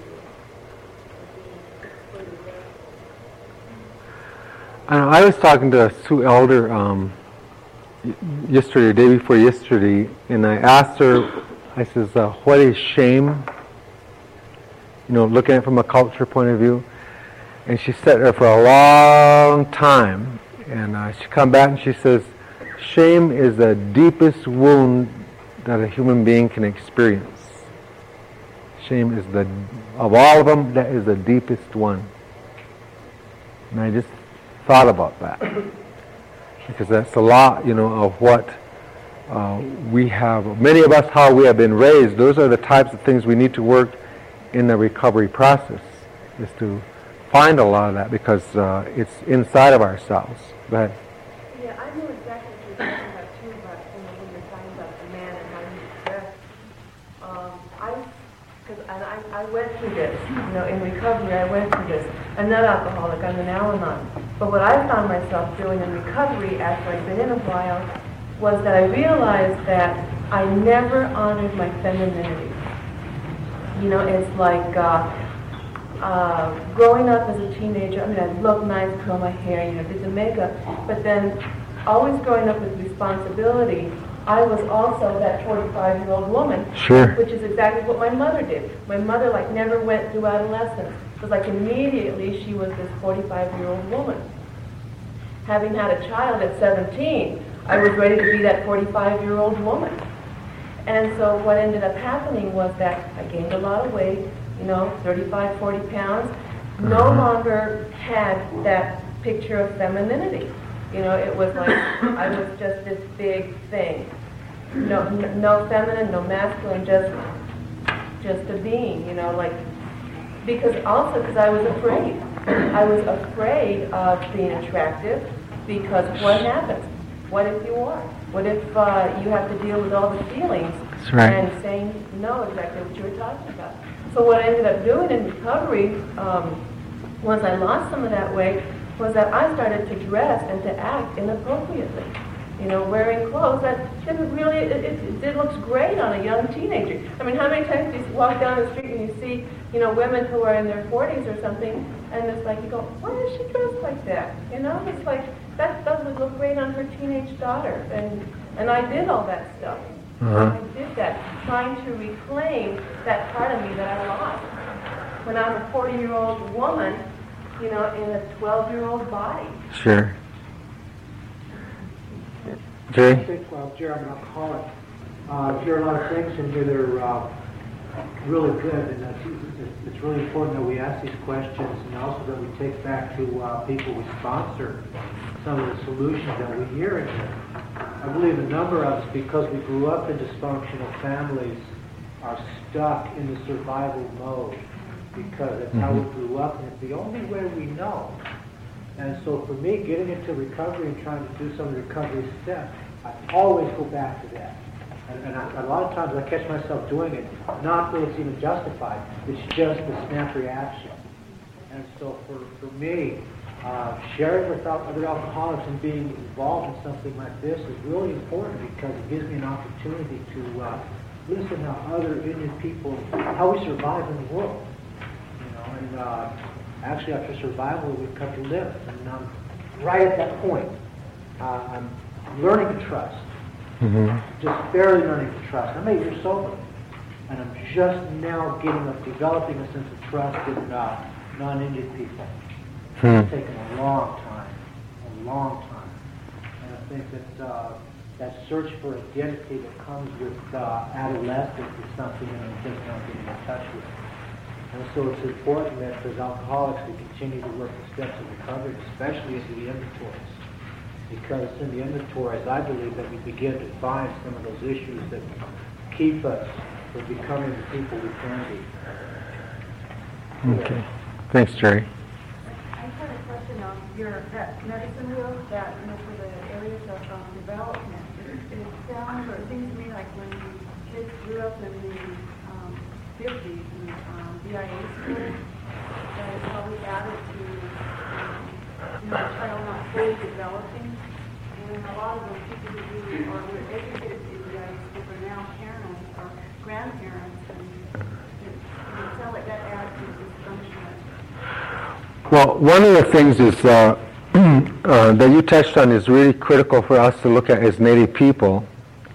I was talking to Sue Elder yesterday, or day before yesterday, and I asked her, I says, what is shame? You know, looking at it from a culture point of view. And she sat there for a long time, and she come back and she says, shame is the deepest wound that a human being can experience. Shame is of all of them, that is the deepest one. And I just thought about that, because that's a lot, of what we have, many of us, how we have been raised. Those are the types of things we need to work in the recovery process, is to find a lot of that, because it's inside of ourselves. Go ahead. Yeah, I know exactly what you're talking about too, about when you're talking about the man and how he's dressed. I went through this, in recovery. I went through this. I'm not alcoholic. I'm an Al-Anon. But what I found myself doing in recovery after I'd been in a while was that I realized that I never honored my femininity. It's like growing up as a teenager. I mean, I looked nice, curl my hair, did the makeup. But then, always growing up with responsibility, I was also that 45-year-old woman, sure, which is exactly what my mother did. My mother, never went through adolescence. It was immediately she was this 45-year-old woman. Having had a child at 17, I was ready to be that 45-year-old woman. And so what ended up happening was that I gained a lot of weight, 35, 40 pounds, no longer had that picture of femininity. It was like I was just this big thing. No feminine, no masculine, just a being, because I was afraid. I was afraid of being attractive, because what happens? What if you are? What if you have to deal with all the feelings and saying no, exactly what you were talking about? So what I ended up doing in recovery, once I lost some of that weight, was that I started to dress and to act inappropriately. wearing clothes that didn't really, it looks great on a young teenager. I mean, how many times do you walk down the street and you see, women who are in their 40s or something, and it's like, you go, why is she dressed like that? It's like, that doesn't look great on her teenage daughter. And I did all that stuff. I did that, trying to reclaim that part of me that I lost. When I'm a 40-year-old woman, in a 12-year-old body. Sure. Jerry? I think, Jerry, I'm an alcoholic. There are a lot of things in here that are really good, and it's really important that we ask these questions, and also that we take back to people we sponsor some of the solutions that we hear in here. I believe a number of us, because we grew up in dysfunctional families, are stuck in the survival mode, because that's how we grew up, and it's the only way we know. And so for me, getting into recovery and trying to do some of the recovery steps, I always go back to that. And a lot of times I catch myself doing it, not that it's even justified, it's just a snap reaction. And so for me, sharing with other alcoholics and being involved in something like this is really important, because it gives me an opportunity to listen how other Indian people, how we survive in the world. And actually after survival we've come to live. And right at that point, I'm learning to trust. Just barely learning to trust. I'm 8 years sober, and I'm just now developing a sense of trust in non-Indian people. It's taken a long time. And I think that search for identity that comes with adolescence is something that I'm just not getting in touch with. And so it's important that as alcoholics we continue to work the steps of recovery, especially into the inventories. Because it's in the inventories, I believe, that we begin to find some of those issues that keep us from becoming the people we can be. Okay. Thanks, Jerry. I had a question on that medicine wheel, that for the areas of development. It sounds, or it seems to me like when kids grew up in the 50s in BIA school, that it's probably added to the child not fully developing. And a lot of those people who were educated in BIA school are now parents or grandparents, and it sounds like that adds to dysfunction. Well, one of the things is that you touched on is really critical for us to look at as Native people.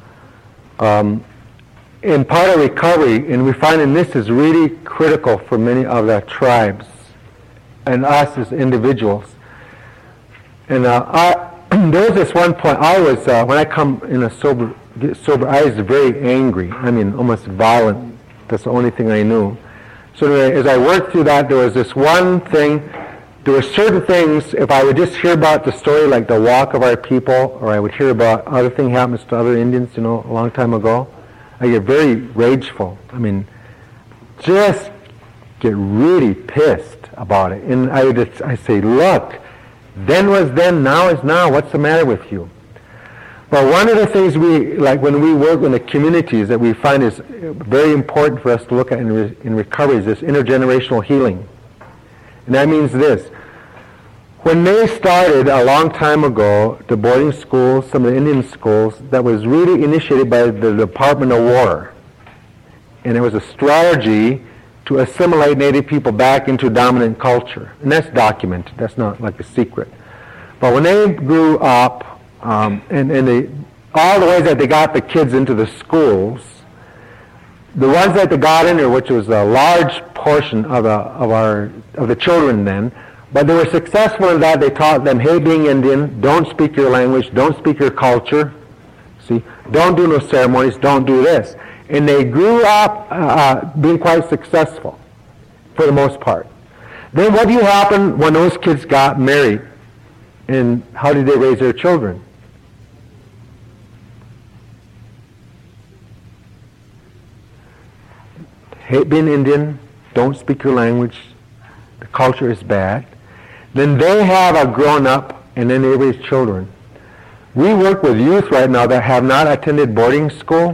In part of recovery, and we find in this is really critical for many of the tribes and us as individuals. And there was this one point, when I come in get sober, I was very angry. I mean, almost violent. That's the only thing I knew. So as I worked through that, there was this one thing. There were certain things, if I would just hear about the story, like the walk of our people, or I would hear about other thing happens to other Indians, a long time ago, I get very rageful. I mean, just get really pissed about it. And I say, look, then was then, now is now. What's the matter with you? But one of the things when we work in the communities that we find is very important for us to look at in recovery is this intergenerational healing. And that means this. When they started a long time ago, the boarding schools, some of the Indian schools, that was really initiated by the Department of War. And it was a strategy to assimilate Native people back into dominant culture. And that's documented. That's not like a secret. But when they grew up, all the ways that they got the kids into the schools, the ones that they got in there, which was a large portion of the children then, but they were successful in that. They taught them, hey, being Indian, don't speak your language, don't speak your culture, see, don't do no ceremonies, don't do this. And they grew up being quite successful, for the most part. Then what do you happen when those kids got married? And how did they raise their children? Hate being Indian, don't speak your language, the culture is bad. Then they have grown up, and then they raise children. We work with youth right now that have not attended boarding school,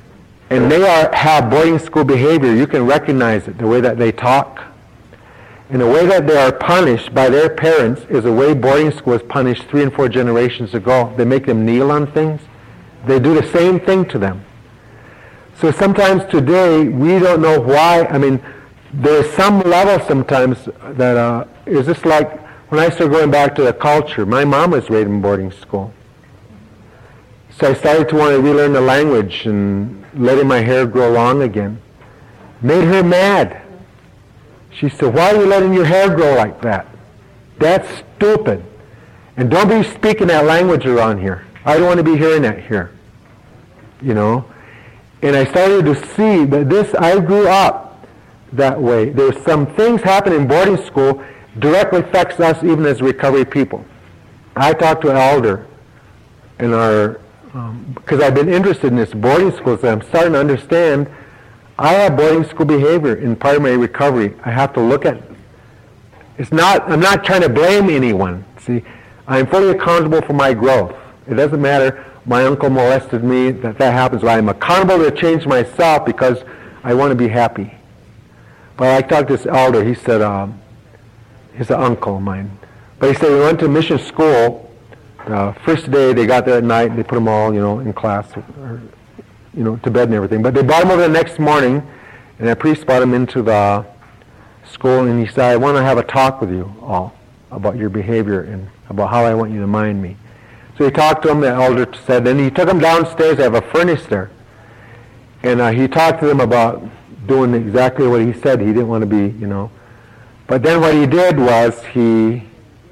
and they have boarding school behavior. You can recognize it, the way that they talk. And the way that they are punished by their parents is the way boarding school was punished 3 and 4 generations ago. They make them kneel on things. They do the same thing to them. So sometimes today, we don't know why. I mean, there's some level sometimes that is just like when I started going back to the culture. My mom was raised in boarding school. So I started to want to relearn the language and letting my hair grow long again. Made her mad. She said, why are you letting your hair grow like that? That's stupid. And don't be speaking that language around here. I don't want to be hearing that here. You know? And I started to see that I grew up that way. There's some things happen in boarding school directly affects us even as recovery people. I talked to an elder in our, because I've been interested in this boarding school, so I'm starting to understand I have boarding school behavior in part of my recovery. I have to look at I'm not trying to blame anyone. See, I'm fully accountable for my growth. It doesn't matter, my uncle molested me, that happens. I'm accountable to change myself because I want to be happy. But I talked to this elder, he said, he's an uncle of mine. But he said we went to mission school. First day they got there at night, they put them all, in class, or, to bed and everything. But they brought him over the next morning, and the priest brought him into the school, and he said, I want to have a talk with you all about your behavior and about how I want you to mind me. So he talked to him, the elder said, then he took him downstairs, I have a furnace there. And he talked to them about doing exactly what he said. He didn't want to be, But then what he did was he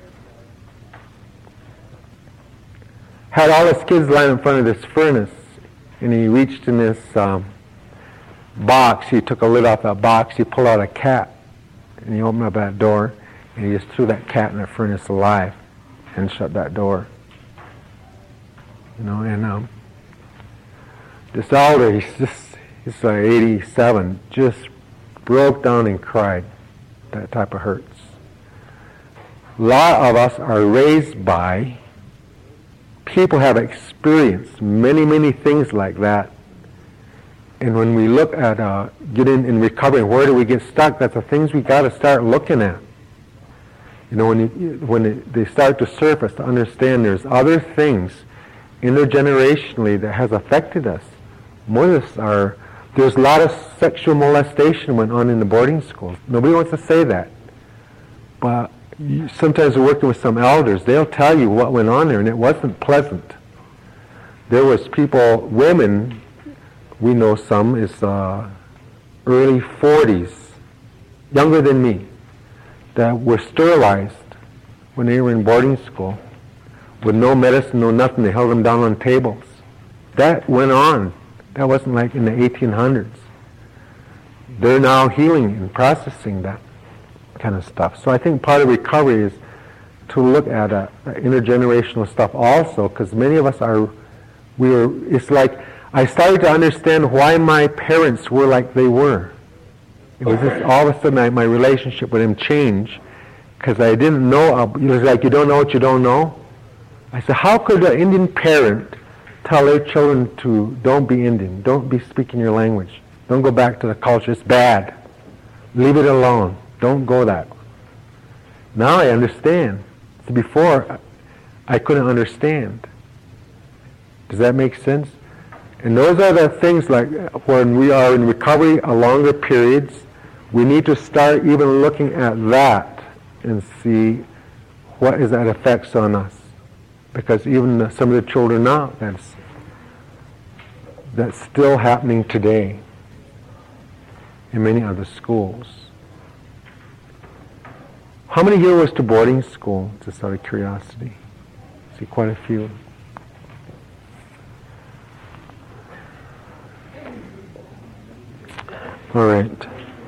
had all his kids lying in front of this furnace, and he reached in this box. He took a lid off that box. He pulled out a cat, and he opened up that door, and he just threw that cat in the furnace alive and shut that door. And this elder, he's 87, just broke down and cried. That type of hurts. A lot of us are raised by people have experienced many, many things like that. And when we look at getting in recovery, where do we get stuck? That's the things we got to start looking at. When they start to surface, to understand there's other things intergenerationally that has affected us. More of us there's a lot of sexual molestation went on in the boarding schools. Nobody wants to say that. But sometimes we're working with some elders, they'll tell you what went on there, and it wasn't pleasant. There was people, women, we know some, is early 40s, younger than me, that were sterilized when they were in boarding school with no medicine, no nothing. They held them down on tables. That went on. That wasn't like in the 1800s. They're now healing and processing that kind of stuff. So I think part of recovery is to look at intergenerational stuff also, because many of us it's like I started to understand why my parents were like they were. It was just all of a sudden my relationship with them changed, because I didn't know. It was like you don't know what you don't know. I said, how could an Indian parent tell their children to don't be Indian, don't be speaking your language, don't go back to the culture, it's bad, leave it alone, don't go that way. Now I understand. So before, I couldn't understand. Does that make sense? And those are the things like when we are in recovery, a longer periods, we need to start even looking at that and see what is that effects on us. Because even some of the children now, that's still happening today in many other schools. How many here was to boarding school, just out of curiosity? I see quite a few. All right.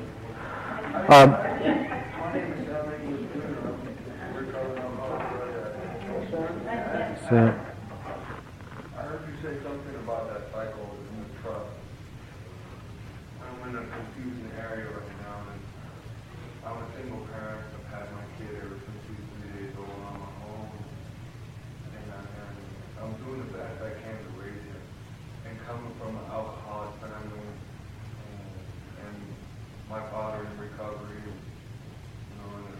So, I heard you say something about that cycle in the trust. I'm in a confusing area right now, and I'm a single parent. I've had my kid ever since he was 3 days old on my own, and I'm doing the best I can to raise him. And coming from an alcoholic family, and my father in recovery, and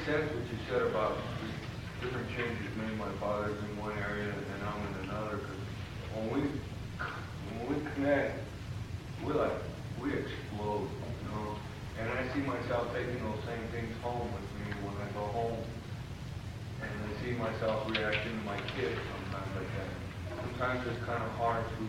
makes sense what you said about different changes made. My father's in one area and I'm in another. Because when we connect, we explode, you know. And I see myself taking those same things home with me when I go home. And I see myself reacting to my kids sometimes like that. Sometimes it's kind of hard to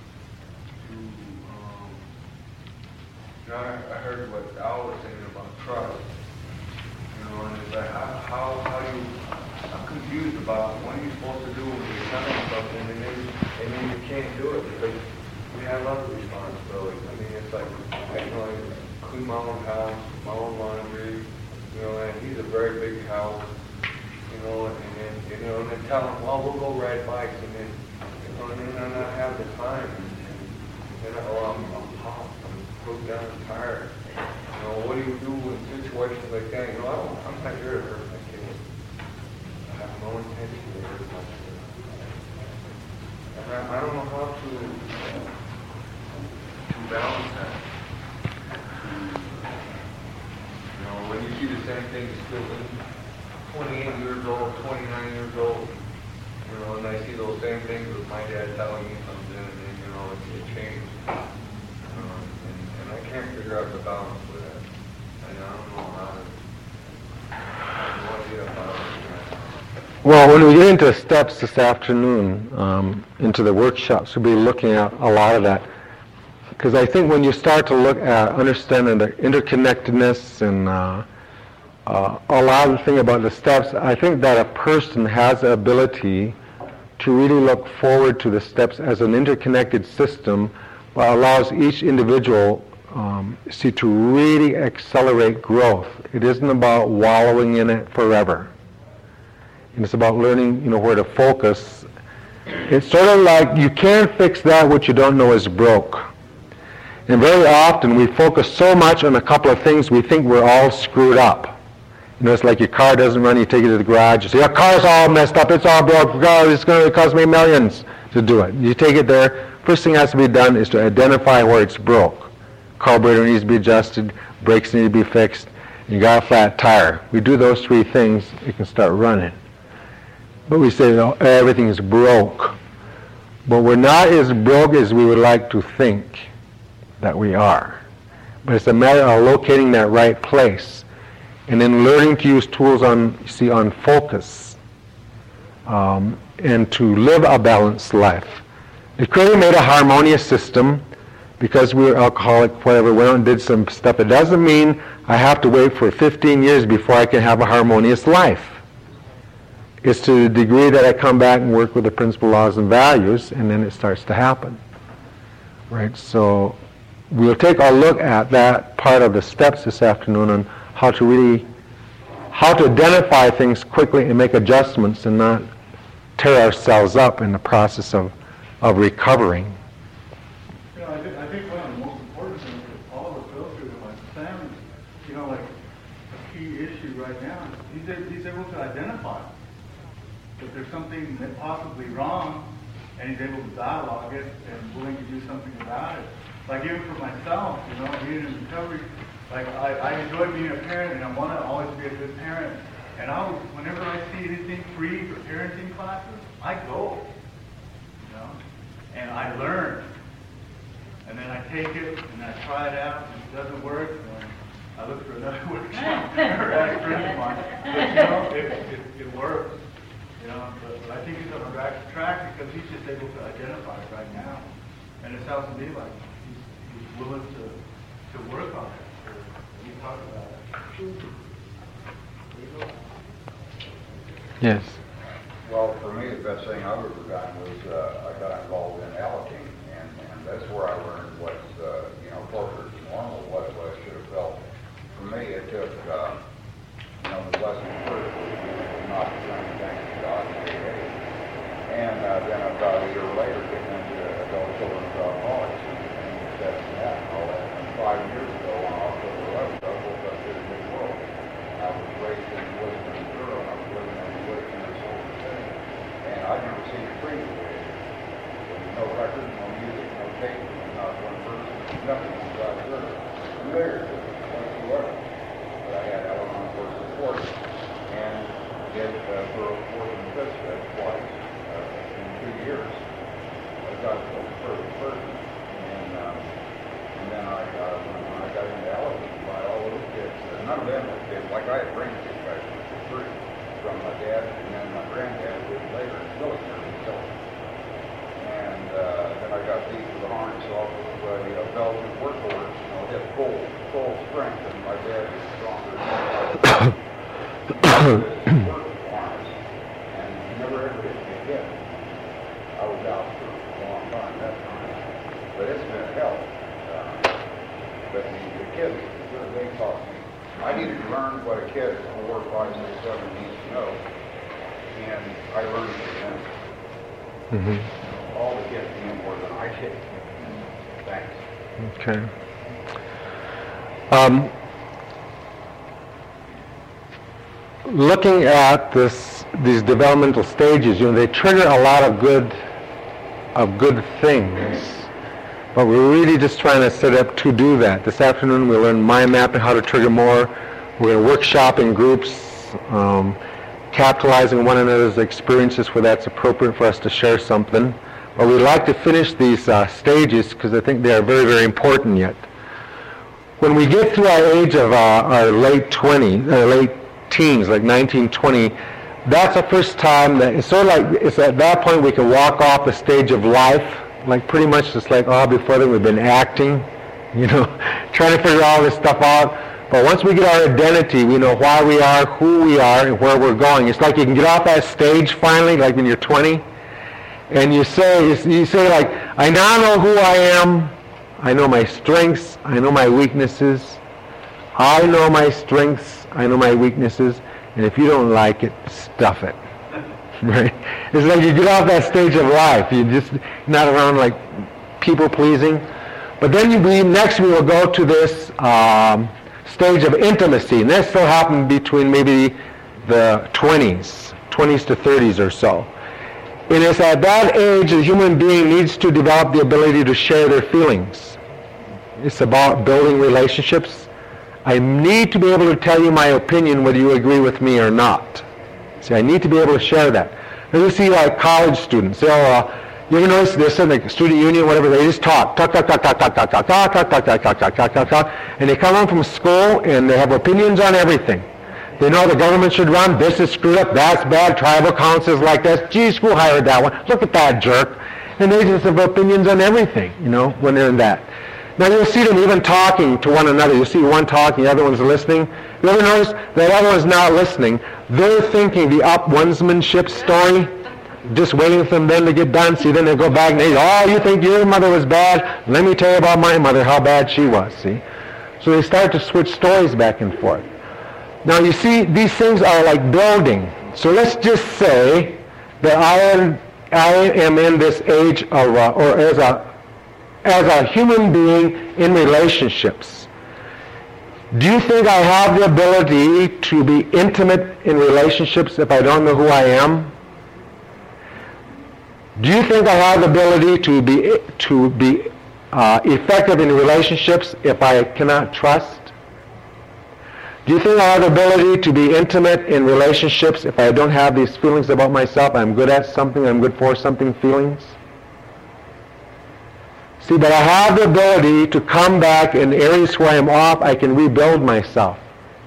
you know, I heard what Al was saying about trust. You know, and it's like, how do you, I'm confused about what are you supposed to do when you're telling something and then you can't do it because we have other responsibilities. I mean, it's like, you know, I clean my own house, my own laundry, you know, and he's a very big house, you know, and then tell him, well, we'll go ride bikes, and then, you know, and then I not have the time, and then I'm hot, I'm broke down and tired. You know, what do you do in situations like that? You know, I'm not here to hurt my kids. I have no intention to hurt my kids. And I don't know how to balance that. You know, when you see the same thing still 28 years old, 29 years old, you know, and I see those same things with my dad telling me something, and then, you know, it changed. And I can't figure out the balance with that. And I don't know how to, I have no idea about it. Well, when we get into steps this afternoon, into the workshops, we'll be looking at a lot of that. Because I think when you start to look at understanding the interconnectedness and a lot of the thing about the steps, I think that a person has the ability to really look forward to the steps as an interconnected system that allows each individual to really accelerate growth. It isn't about wallowing in it forever. And it's about learning, you know, where to focus. It's sort of like you can't fix that which you don't know is broke. And very often we focus so much on a couple of things we think we're all screwed up. You know, it's like your car doesn't run, you take it to the garage, you say, your car's all messed up, it's all broke, it's going to cost me millions to do it. You take it there, first thing has to be done is to identify where it's broke. Carburetor needs to be adjusted, brakes need to be fixed, you got a flat tire. We do those three things, it can start running. But we say, no, everything is broke. But we're not as broke as we would like to think that we are. But it's a matter of locating that right place and then learning to use tools on focus and to live a balanced life. The Creator made a harmonious system because we were alcoholic, whatever, went out and did some stuff. It doesn't mean I have to wait for 15 years before I can have a harmonious life. It's to the degree that I come back and work with the principal laws and values, and then it starts to happen. Right? So we'll take a look at that part of the steps this afternoon on how to identify things quickly and make adjustments and not tear ourselves up in the process of recovering. You know, I think one of the most important things that all of us go through, like Sam, you know, like a key issue right now, he's able to identify that there's something that possibly wrong, and he's able to dialogue it and willing to do something about it. Like even for myself, you know, being in recovery, like I enjoy being a parent, and I want to always be a good parent. And whenever I see anything free for parenting classes, I go, you know, and I learn. And then I take it and I try it out, and if it doesn't work, then I look for another workshop or ask a friend of mine. But you know, it works. You know, but I think he's on the right track because he's just able to identify it right now. And it sounds to me like he's willing to work on it. We talk about it. Yes. Well, for me, the best thing I've ever done was I got involved in Allegheny, and that's where I learned what's, closer to normal, what I should have felt. For me, it took, the lesson first was not to send thanks to God and create. And then about a year later, getting into adult children's alcoholics and accepting that and all that. And 5 years ago, on October 11th, I woke up to a new world. I was raised in Wisdom, Missouri, and I was living in Wisdom, Missouri. And I'd never seen a tree the way it is. There was no record, no music, no tape, not one person, nothing was out there. Familiar to it whatsoever. But I had Al-Anon for support. and did for fourth and fifth step twice in 2 years. I got the first person, and then when I got into Allison, by all those kids, none of them were kids. Like I had brain concussions for free from my dad, and then my granddad did later in the military. So, and then I got these with the harness off of a Belgian workhorse, hit full strength, and my dad was stronger than harness, and he never ever hit me again. I was out for a long time that time, but it's been hell. But the kids, they taught me. I needed to learn what a kid 4, 5, 6, 7 needs to know, and I learned it from them. Mm-hmm. All the kids knew more than I did. Thanks. Okay. Looking at these developmental stages, they trigger a lot of good things. But we're really just trying to set up to do that. This afternoon we'll learn mind mapping, how to trigger more. We're going to workshop in groups, capitalizing one another's experiences where that's appropriate for us to share something. But we'd like to finish these stages because I think they are very, very important yet. When we get to our age of our late teens, like 19, 20, that's the first time that it's sort of like, it's at that point we can walk off the stage of life, like pretty much just like all before then we've been acting, trying to figure all this stuff out. But once we get our identity, we know why we are, who we are, and where we're going. It's like you can get off that stage finally, like when you're 20, and you say like, I now know who I am, I know my strengths, I know my weaknesses, I know my strengths, I know my weaknesses, and if you don't like it, stuff it. Right? It's like you get off that stage of life. You're just not around like people pleasing. But then next we will go to this stage of intimacy, and that still happens between maybe the 20s to 30s or so. And it's at that age the human being needs to develop the ability to share their feelings. It's about building relationships. I need to be able to tell you my opinion whether you agree with me or not. See, I need to be able to share that. And you see like college students, you ever notice they're sitting like student union, whatever, they just talk, and they come home from school and they have opinions on everything. They know the government should run, this is screwed up, that's bad, tribal councils like this, geez, who hired that one? Look at that jerk. And they just have opinions on everything, when they're in that. Now you'll see them even talking to one another. You'll see one talking, the other one's listening. You ever notice that other one's not listening? They're thinking the up-onesmanship story, just waiting for them then to get done. See, then they go back and they you think your mother was bad? Let me tell you about my mother, how bad she was, see? So they start to switch stories back and forth. Now you see, these things are like building. So let's just say that I am in this age of, or as a human being in relationships. Do you think I have the ability to be intimate in relationships if I don't know who I am? Do you think I have the ability to be effective in relationships if I cannot trust? Do you think I have the ability to be intimate in relationships if I don't have these feelings about myself? I'm good at something, I'm good for something feelings? See, but I have the ability to come back in areas where I'm off, I can rebuild myself.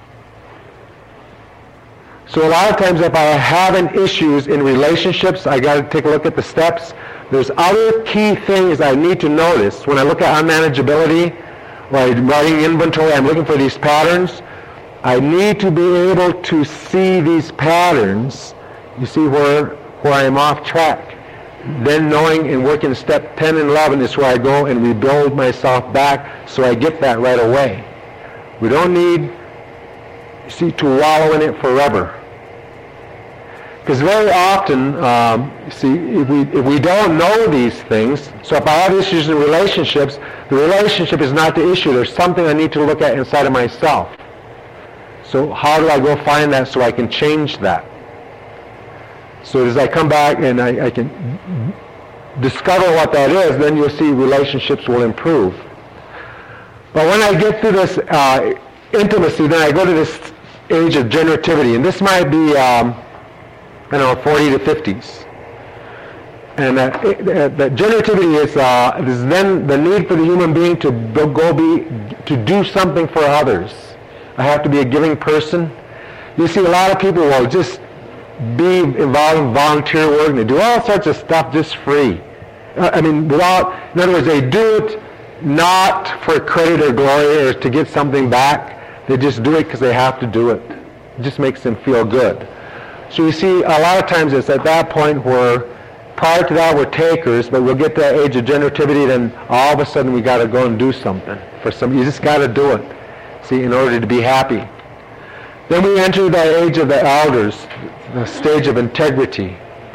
So a lot of times if I'm having issues in relationships, I got to take a look at the steps. There's other key things I need to notice. When I look at unmanageability, or I'm writing inventory, I'm looking for these patterns. I need to be able to see these patterns, you see where I'm off track. Then knowing and working step 10 and 11 is where I go and rebuild myself back so I get that right away. We don't need, to wallow in it forever. Because very often, if we don't know these things, so if I have issues in relationships, the relationship is not the issue. There's something I need to look at inside of myself. So how do I go find that so I can change that? So as I come back and I can discover what that is, then you'll see relationships will improve. But when I get to this intimacy, then I go to this age of generativity, and this might be, 40 to 50s. And that generativity is then the need for the human being to do something for others. I have to be a giving person. You see, a lot of people will just be involved in volunteer work, and they do all sorts of stuff just free. In other words, they do it not for credit or glory or to get something back. They just do it because they have to do it. It just makes them feel good. So you see, a lot of times it's at that point where prior to that we're takers, but we'll get to that age of generativity, then all of a sudden we got to go and do something for some. You just got to do it, see, in order to be happy. Then we enter the age of the elders, the stage of integrity.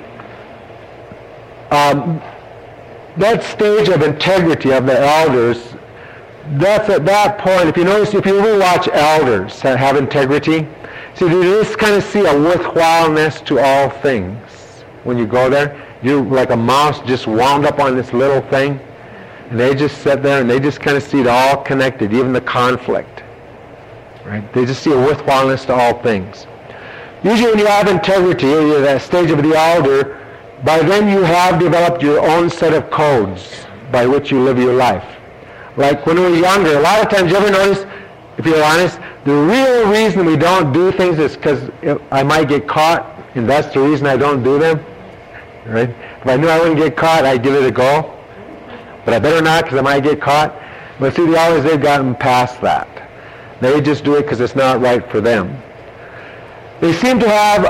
That stage of integrity of the elders, that's at that point, if you notice, if you ever watch elders that have integrity, see, you just kind of see a worthwhileness to all things. When you go there, you're like a mouse just wound up on this little thing, and they just sit there and they just kind of see it all connected, even the conflict. Right? They just see a worthwhileness to all things. Usually when you have integrity, or you're at that stage of the elder, by then you have developed your own set of codes by which you live your life. Like when we were younger, a lot of times, you ever notice, if you're honest, the real reason we don't do things is because I might get caught, and that's the reason I don't do them. Right? If I knew I wouldn't get caught, I'd give it a go. But I better not, because I might get caught. But see, they've gotten past that. They just do it because it's not right for them. They seem to have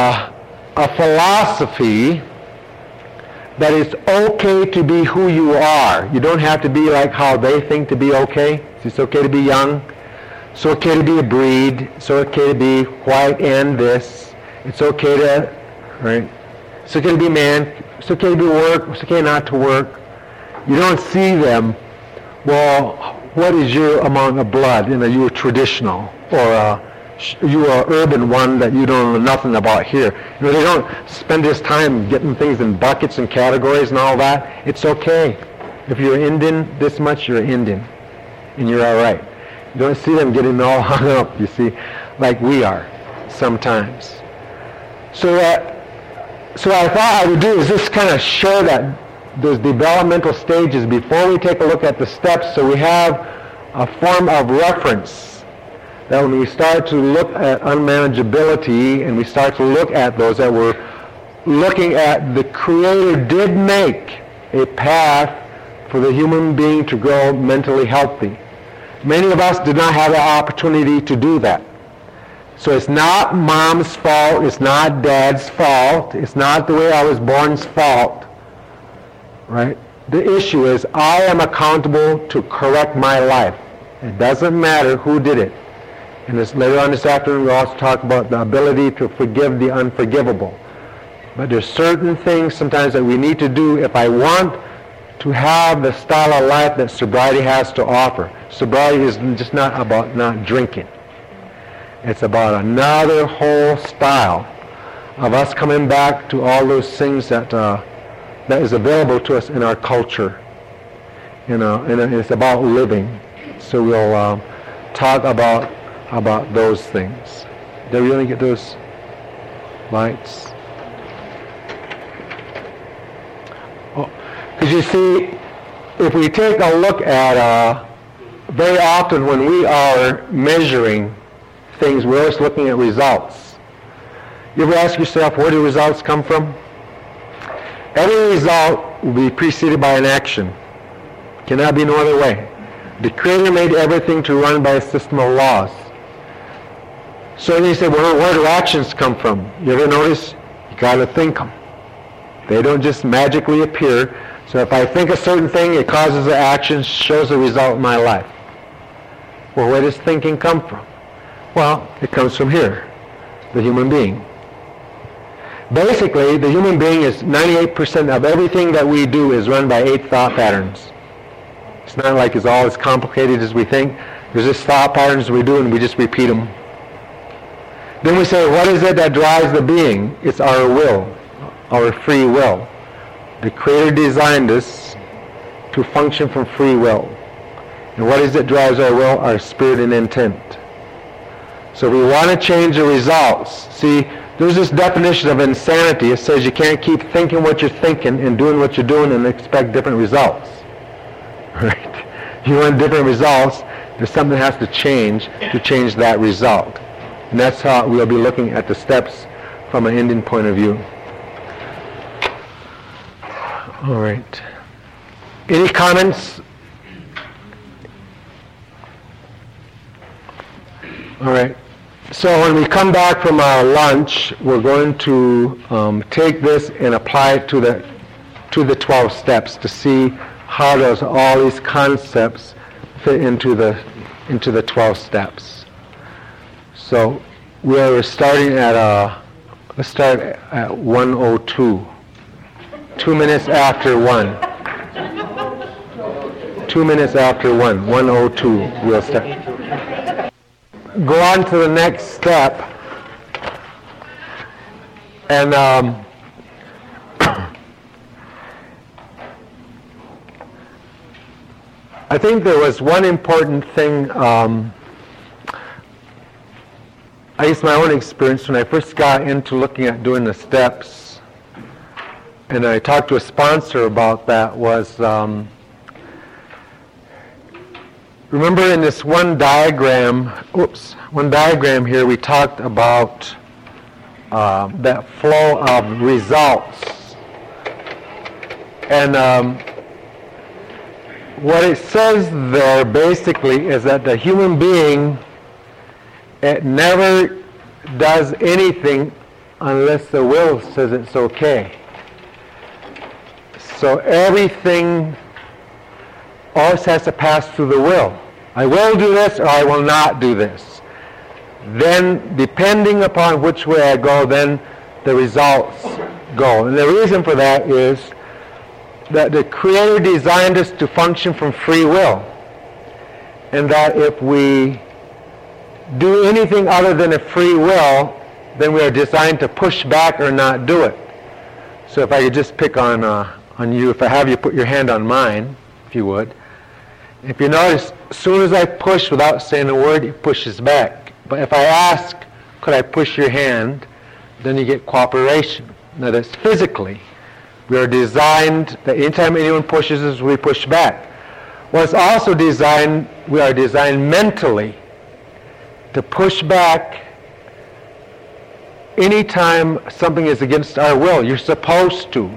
a philosophy that it's okay to be who you are. You don't have to be like how they think to be okay. It's okay to be young. It's okay to be a breed. It's okay to be white and this. It's okay to, right? It's okay to be man. It's okay to be work. It's okay not to work. You don't see them, well, what is your amount of blood? Are you a traditional? Or you are an urban one that you don't know nothing about here. They don't spend this time getting things in buckets and categories and all that. It's okay. If you're Indian this much, you're Indian. And you're all right. You don't see them getting all hung up, you see, like we are sometimes. So what I thought I would do is just kind of show that those developmental stages before we take a look at the steps, so we have a form of reference. That when we start to look at unmanageability and we start to look at those, that we're looking at the Creator did make a path for the human being to grow mentally healthy. Many of us did not have the opportunity to do that. So it's not mom's fault, it's not dad's fault, it's not the way I was born's fault. Right? The issue is I am accountable to correct my life. It doesn't matter who did it. And later on this afternoon we'll also talk about the ability to forgive the unforgivable. But there's certain things sometimes that we need to do if I want to have the style of life that sobriety has to offer. Sobriety is just not about not drinking. It's about another whole style of us coming back to all those things that is available to us in our culture. And it's about living. So we'll talk about those things. Did we only get those lights? Because you see, if we take a look at, very often when we are measuring things, we're always looking at results. You ever ask yourself, where do results come from? Every result will be preceded by an action. Cannot be no other way. The Creator made everything to run by a system of laws. So then you say, well, where do actions come from? You ever notice? You got to think them. They don't just magically appear. So if I think a certain thing, it causes an action, shows a result in my life. Well, where does thinking come from? Well, it comes from here, the human being. Basically, the human being is 98% of everything that we do is run by 8 thought patterns. It's not like it's all as complicated as we think. There's just thought patterns we do and we just repeat them. Then we say, what is it that drives the being? It's our will, our free will. The Creator designed us to function from free will. And what is it drives our will? Our spirit and intent. So we want to change the results. See, there's this definition of insanity. It says you can't keep thinking what you're thinking and doing what you're doing and expect different results. Right? You want different results, there's something that has to change that result. And that's how we'll be looking at the steps from an Indian point of view. All right. Any comments? All right. So when we come back from our lunch, we're going to take this and apply it to the 12 steps to see how does all these concepts fit into the 12 steps. So we're starting at let's start at 1:02. 2 minutes after 1. 2 minutes after 1. 1:02. We'll start. Go on to the next step, and I think there was one important thing. I used my own experience when I first got into looking at doing the steps, and I talked to a sponsor about that, was remember in this one diagram here, we talked about that flow of results. And what it says there basically is that the human being, it never does anything unless the will says it's okay. So everything always has to pass through the will. I will do this or I will not do this. Then, depending upon which way I go, then the results go. And the reason for that is that the Creator designed us to function from free will. And that if we do anything other than a free will, then we are designed to push back or not do it. So if I could just pick on you, if I have you put your hand on mine, if you would. If you notice, as soon as I push without saying a word, it pushes back. But if I ask, could I push your hand, then you get cooperation. Now that's physically. We are designed that anytime anyone pushes us, we push back. Well, it's also designed, we are designed mentally to push back anytime something is against our will. You're supposed to.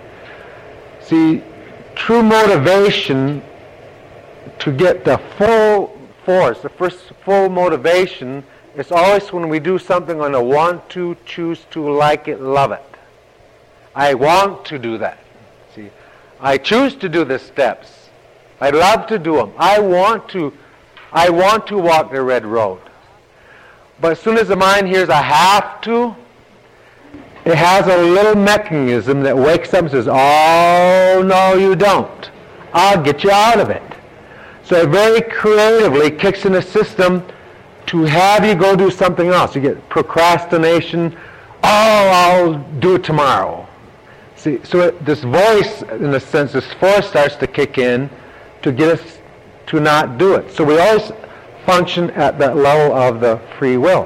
See, true motivation to get the full force, the first full motivation, is always when we do something on a want to, choose to, like it, love it. I want to do that. See, I choose to do the steps. I love to do them. I want to walk the red road. But as soon as the mind hears I have to, it has a little mechanism that wakes up and says, oh, no, you don't. I'll get you out of it. So it very creatively kicks in a system to have you go do something else. You get procrastination. Oh, I'll do it tomorrow. See, so this voice, in a sense, this force starts to kick in to get us to not do it. So we always function at that level of the free will.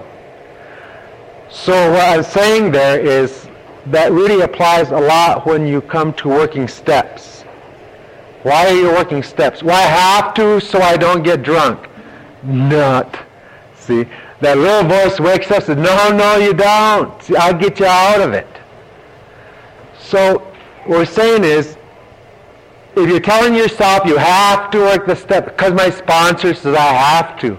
So what I'm saying there is that really applies a lot when you come to working steps. Why are you working steps? Well, I have to so I don't get drunk. Not. See, that little voice wakes up and says, no, you don't. See, I'll get you out of it. So what we're saying is, if you're telling yourself you have to work the steps, because my sponsor says I have to,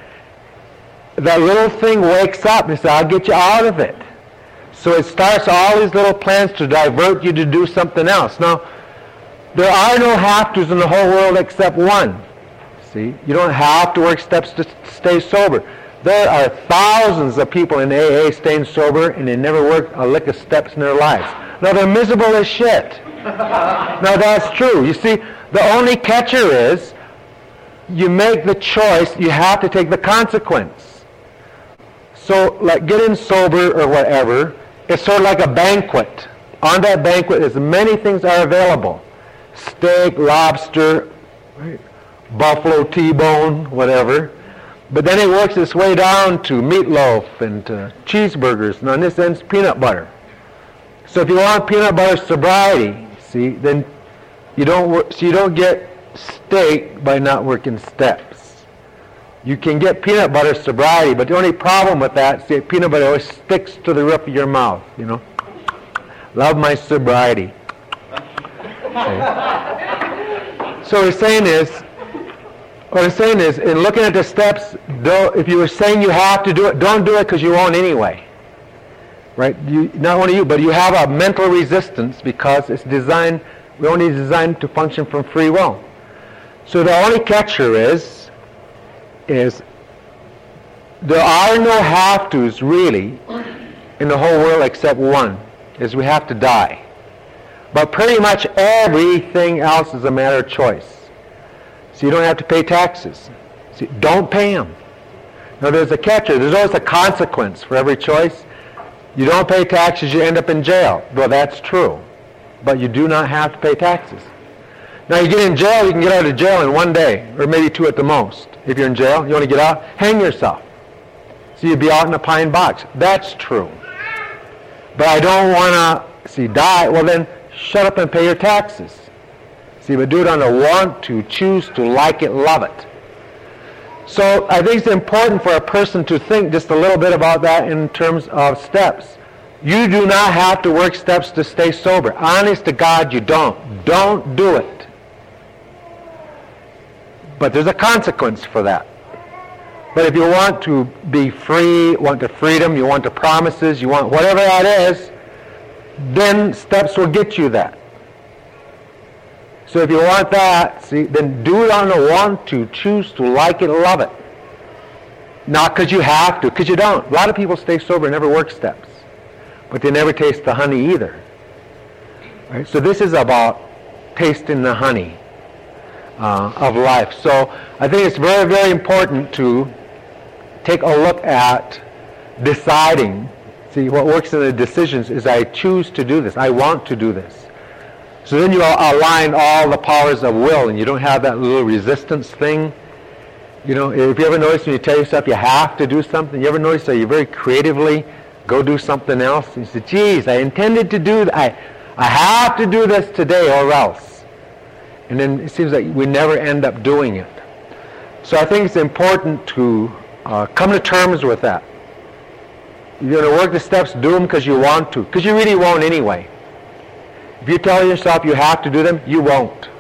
that little thing wakes up and says, I'll get you out of it. So it starts all these little plans to divert you to do something else. Now, there are no have-tos in the whole world except one. See, you don't have to work steps to stay sober. There are thousands of people in AA staying sober and they never worked a lick of steps in their lives. Now, they're miserable as shit. Now, that's true. You see, the only catcher is you make the choice, you have to take the consequence. So, like getting sober or whatever, it's sort of like a banquet. On that banquet, as many things are available. Steak, lobster, right? Buffalo T-bone, whatever. But then it works its way down to meatloaf and to cheeseburgers, and on this end's peanut butter. So if you want peanut butter sobriety, see, then you don't get steak by not working steps. You can get peanut butter sobriety, but the only problem with that, see, peanut butter always sticks to the roof of your mouth, you know. Love my sobriety. Okay. So what I'm saying is, in looking at the steps, if you were saying you have to do it, don't do it because you won't anyway. Right? Not only you, but you have a mental resistance because we're only designed to function from free will. So the only catcher is there are no have-tos really in the whole world except one, is we have to die. But pretty much everything else is a matter of choice. So you don't have to pay taxes. See, don't pay them. Now there's a catcher. There's always a consequence for every choice. You don't pay taxes, you end up in jail. Well, that's true. But you do not have to pay taxes. Now you get in jail, you can get out of jail in one day, or maybe two at the most. If you're in jail, you want to get out, hang yourself. So you'd be out in a pine box. That's true. But I don't want to, die. Well then, shut up and pay your taxes. See, but do it on a want to, choose to, like it, love it. So I think it's important for a person to think just a little bit about that in terms of steps. You do not have to work steps to stay sober. Honest to God, you don't. Don't do it. But there's a consequence for that. But if you want to be free, want the freedom, you want the promises, you want whatever that is, then steps will get you that. So if you want that, then do it on the want to, choose to, like it, love it. Not because you have to, because you don't. A lot of people stay sober and never work steps. But they never taste the honey either. Right? So this is about tasting the honey of life. So I think it's very, very important to take a look at deciding. See, what works in the decisions is I choose to do this. I want to do this. So then you align all the powers of will, and you don't have that little resistance thing. You know, if you ever notice when you tell yourself you have to do something, you ever notice that you very creatively go do something else? And you say, geez, I intended to do that. I have to do this today or else. And then it seems like we never end up doing it. So I think it's important to come to terms with that. You're going to work the steps, do them because you want to, because you really won't anyway. If you tell yourself you have to do them, you won't.